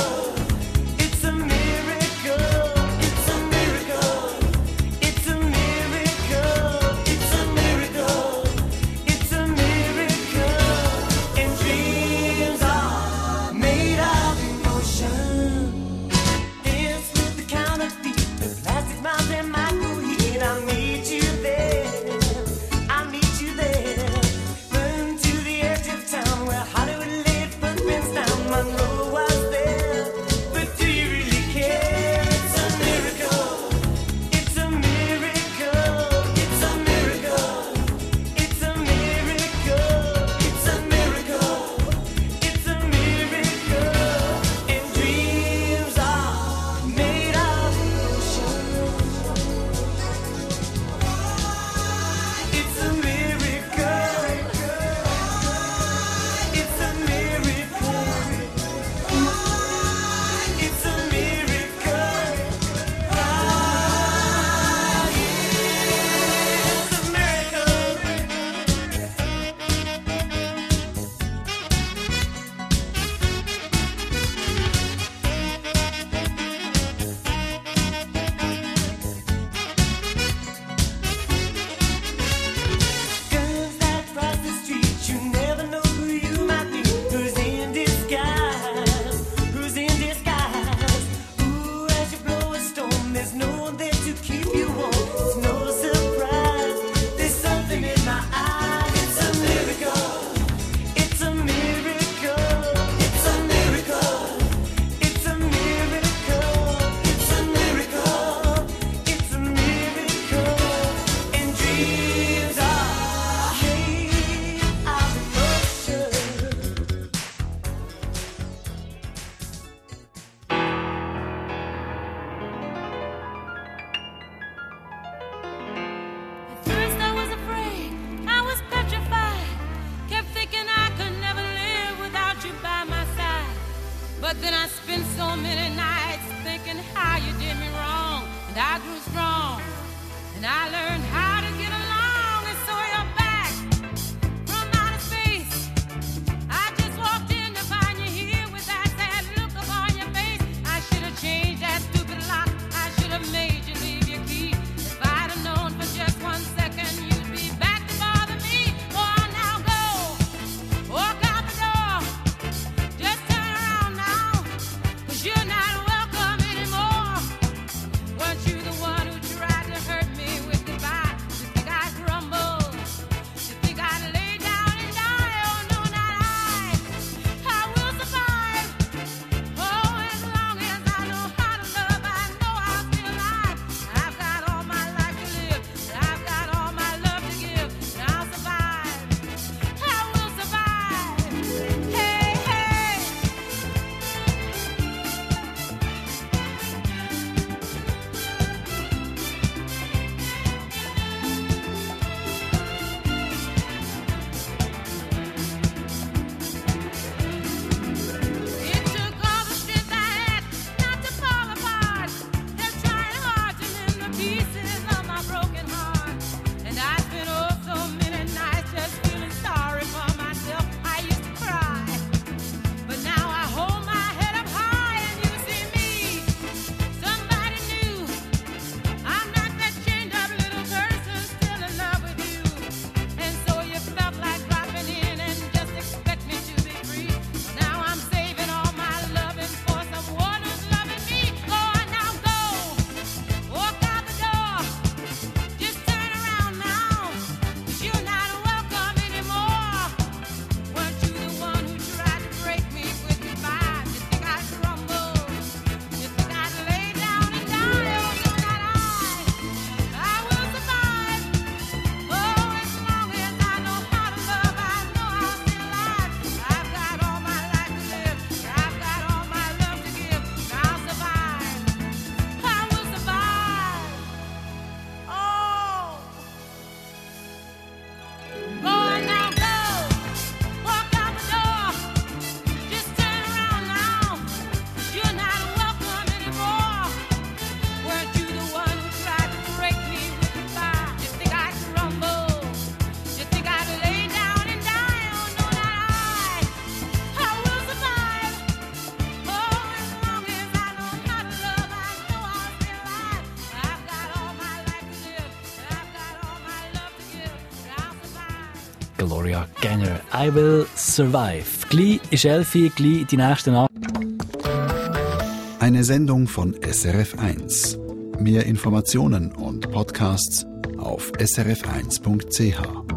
It's a miracle. Gloria Gaynor. I Will Survive. Gleich ist Elfi, gleich die nächsten Eine Sendung von SRF1. Mehr Informationen und Podcasts auf srf1.ch.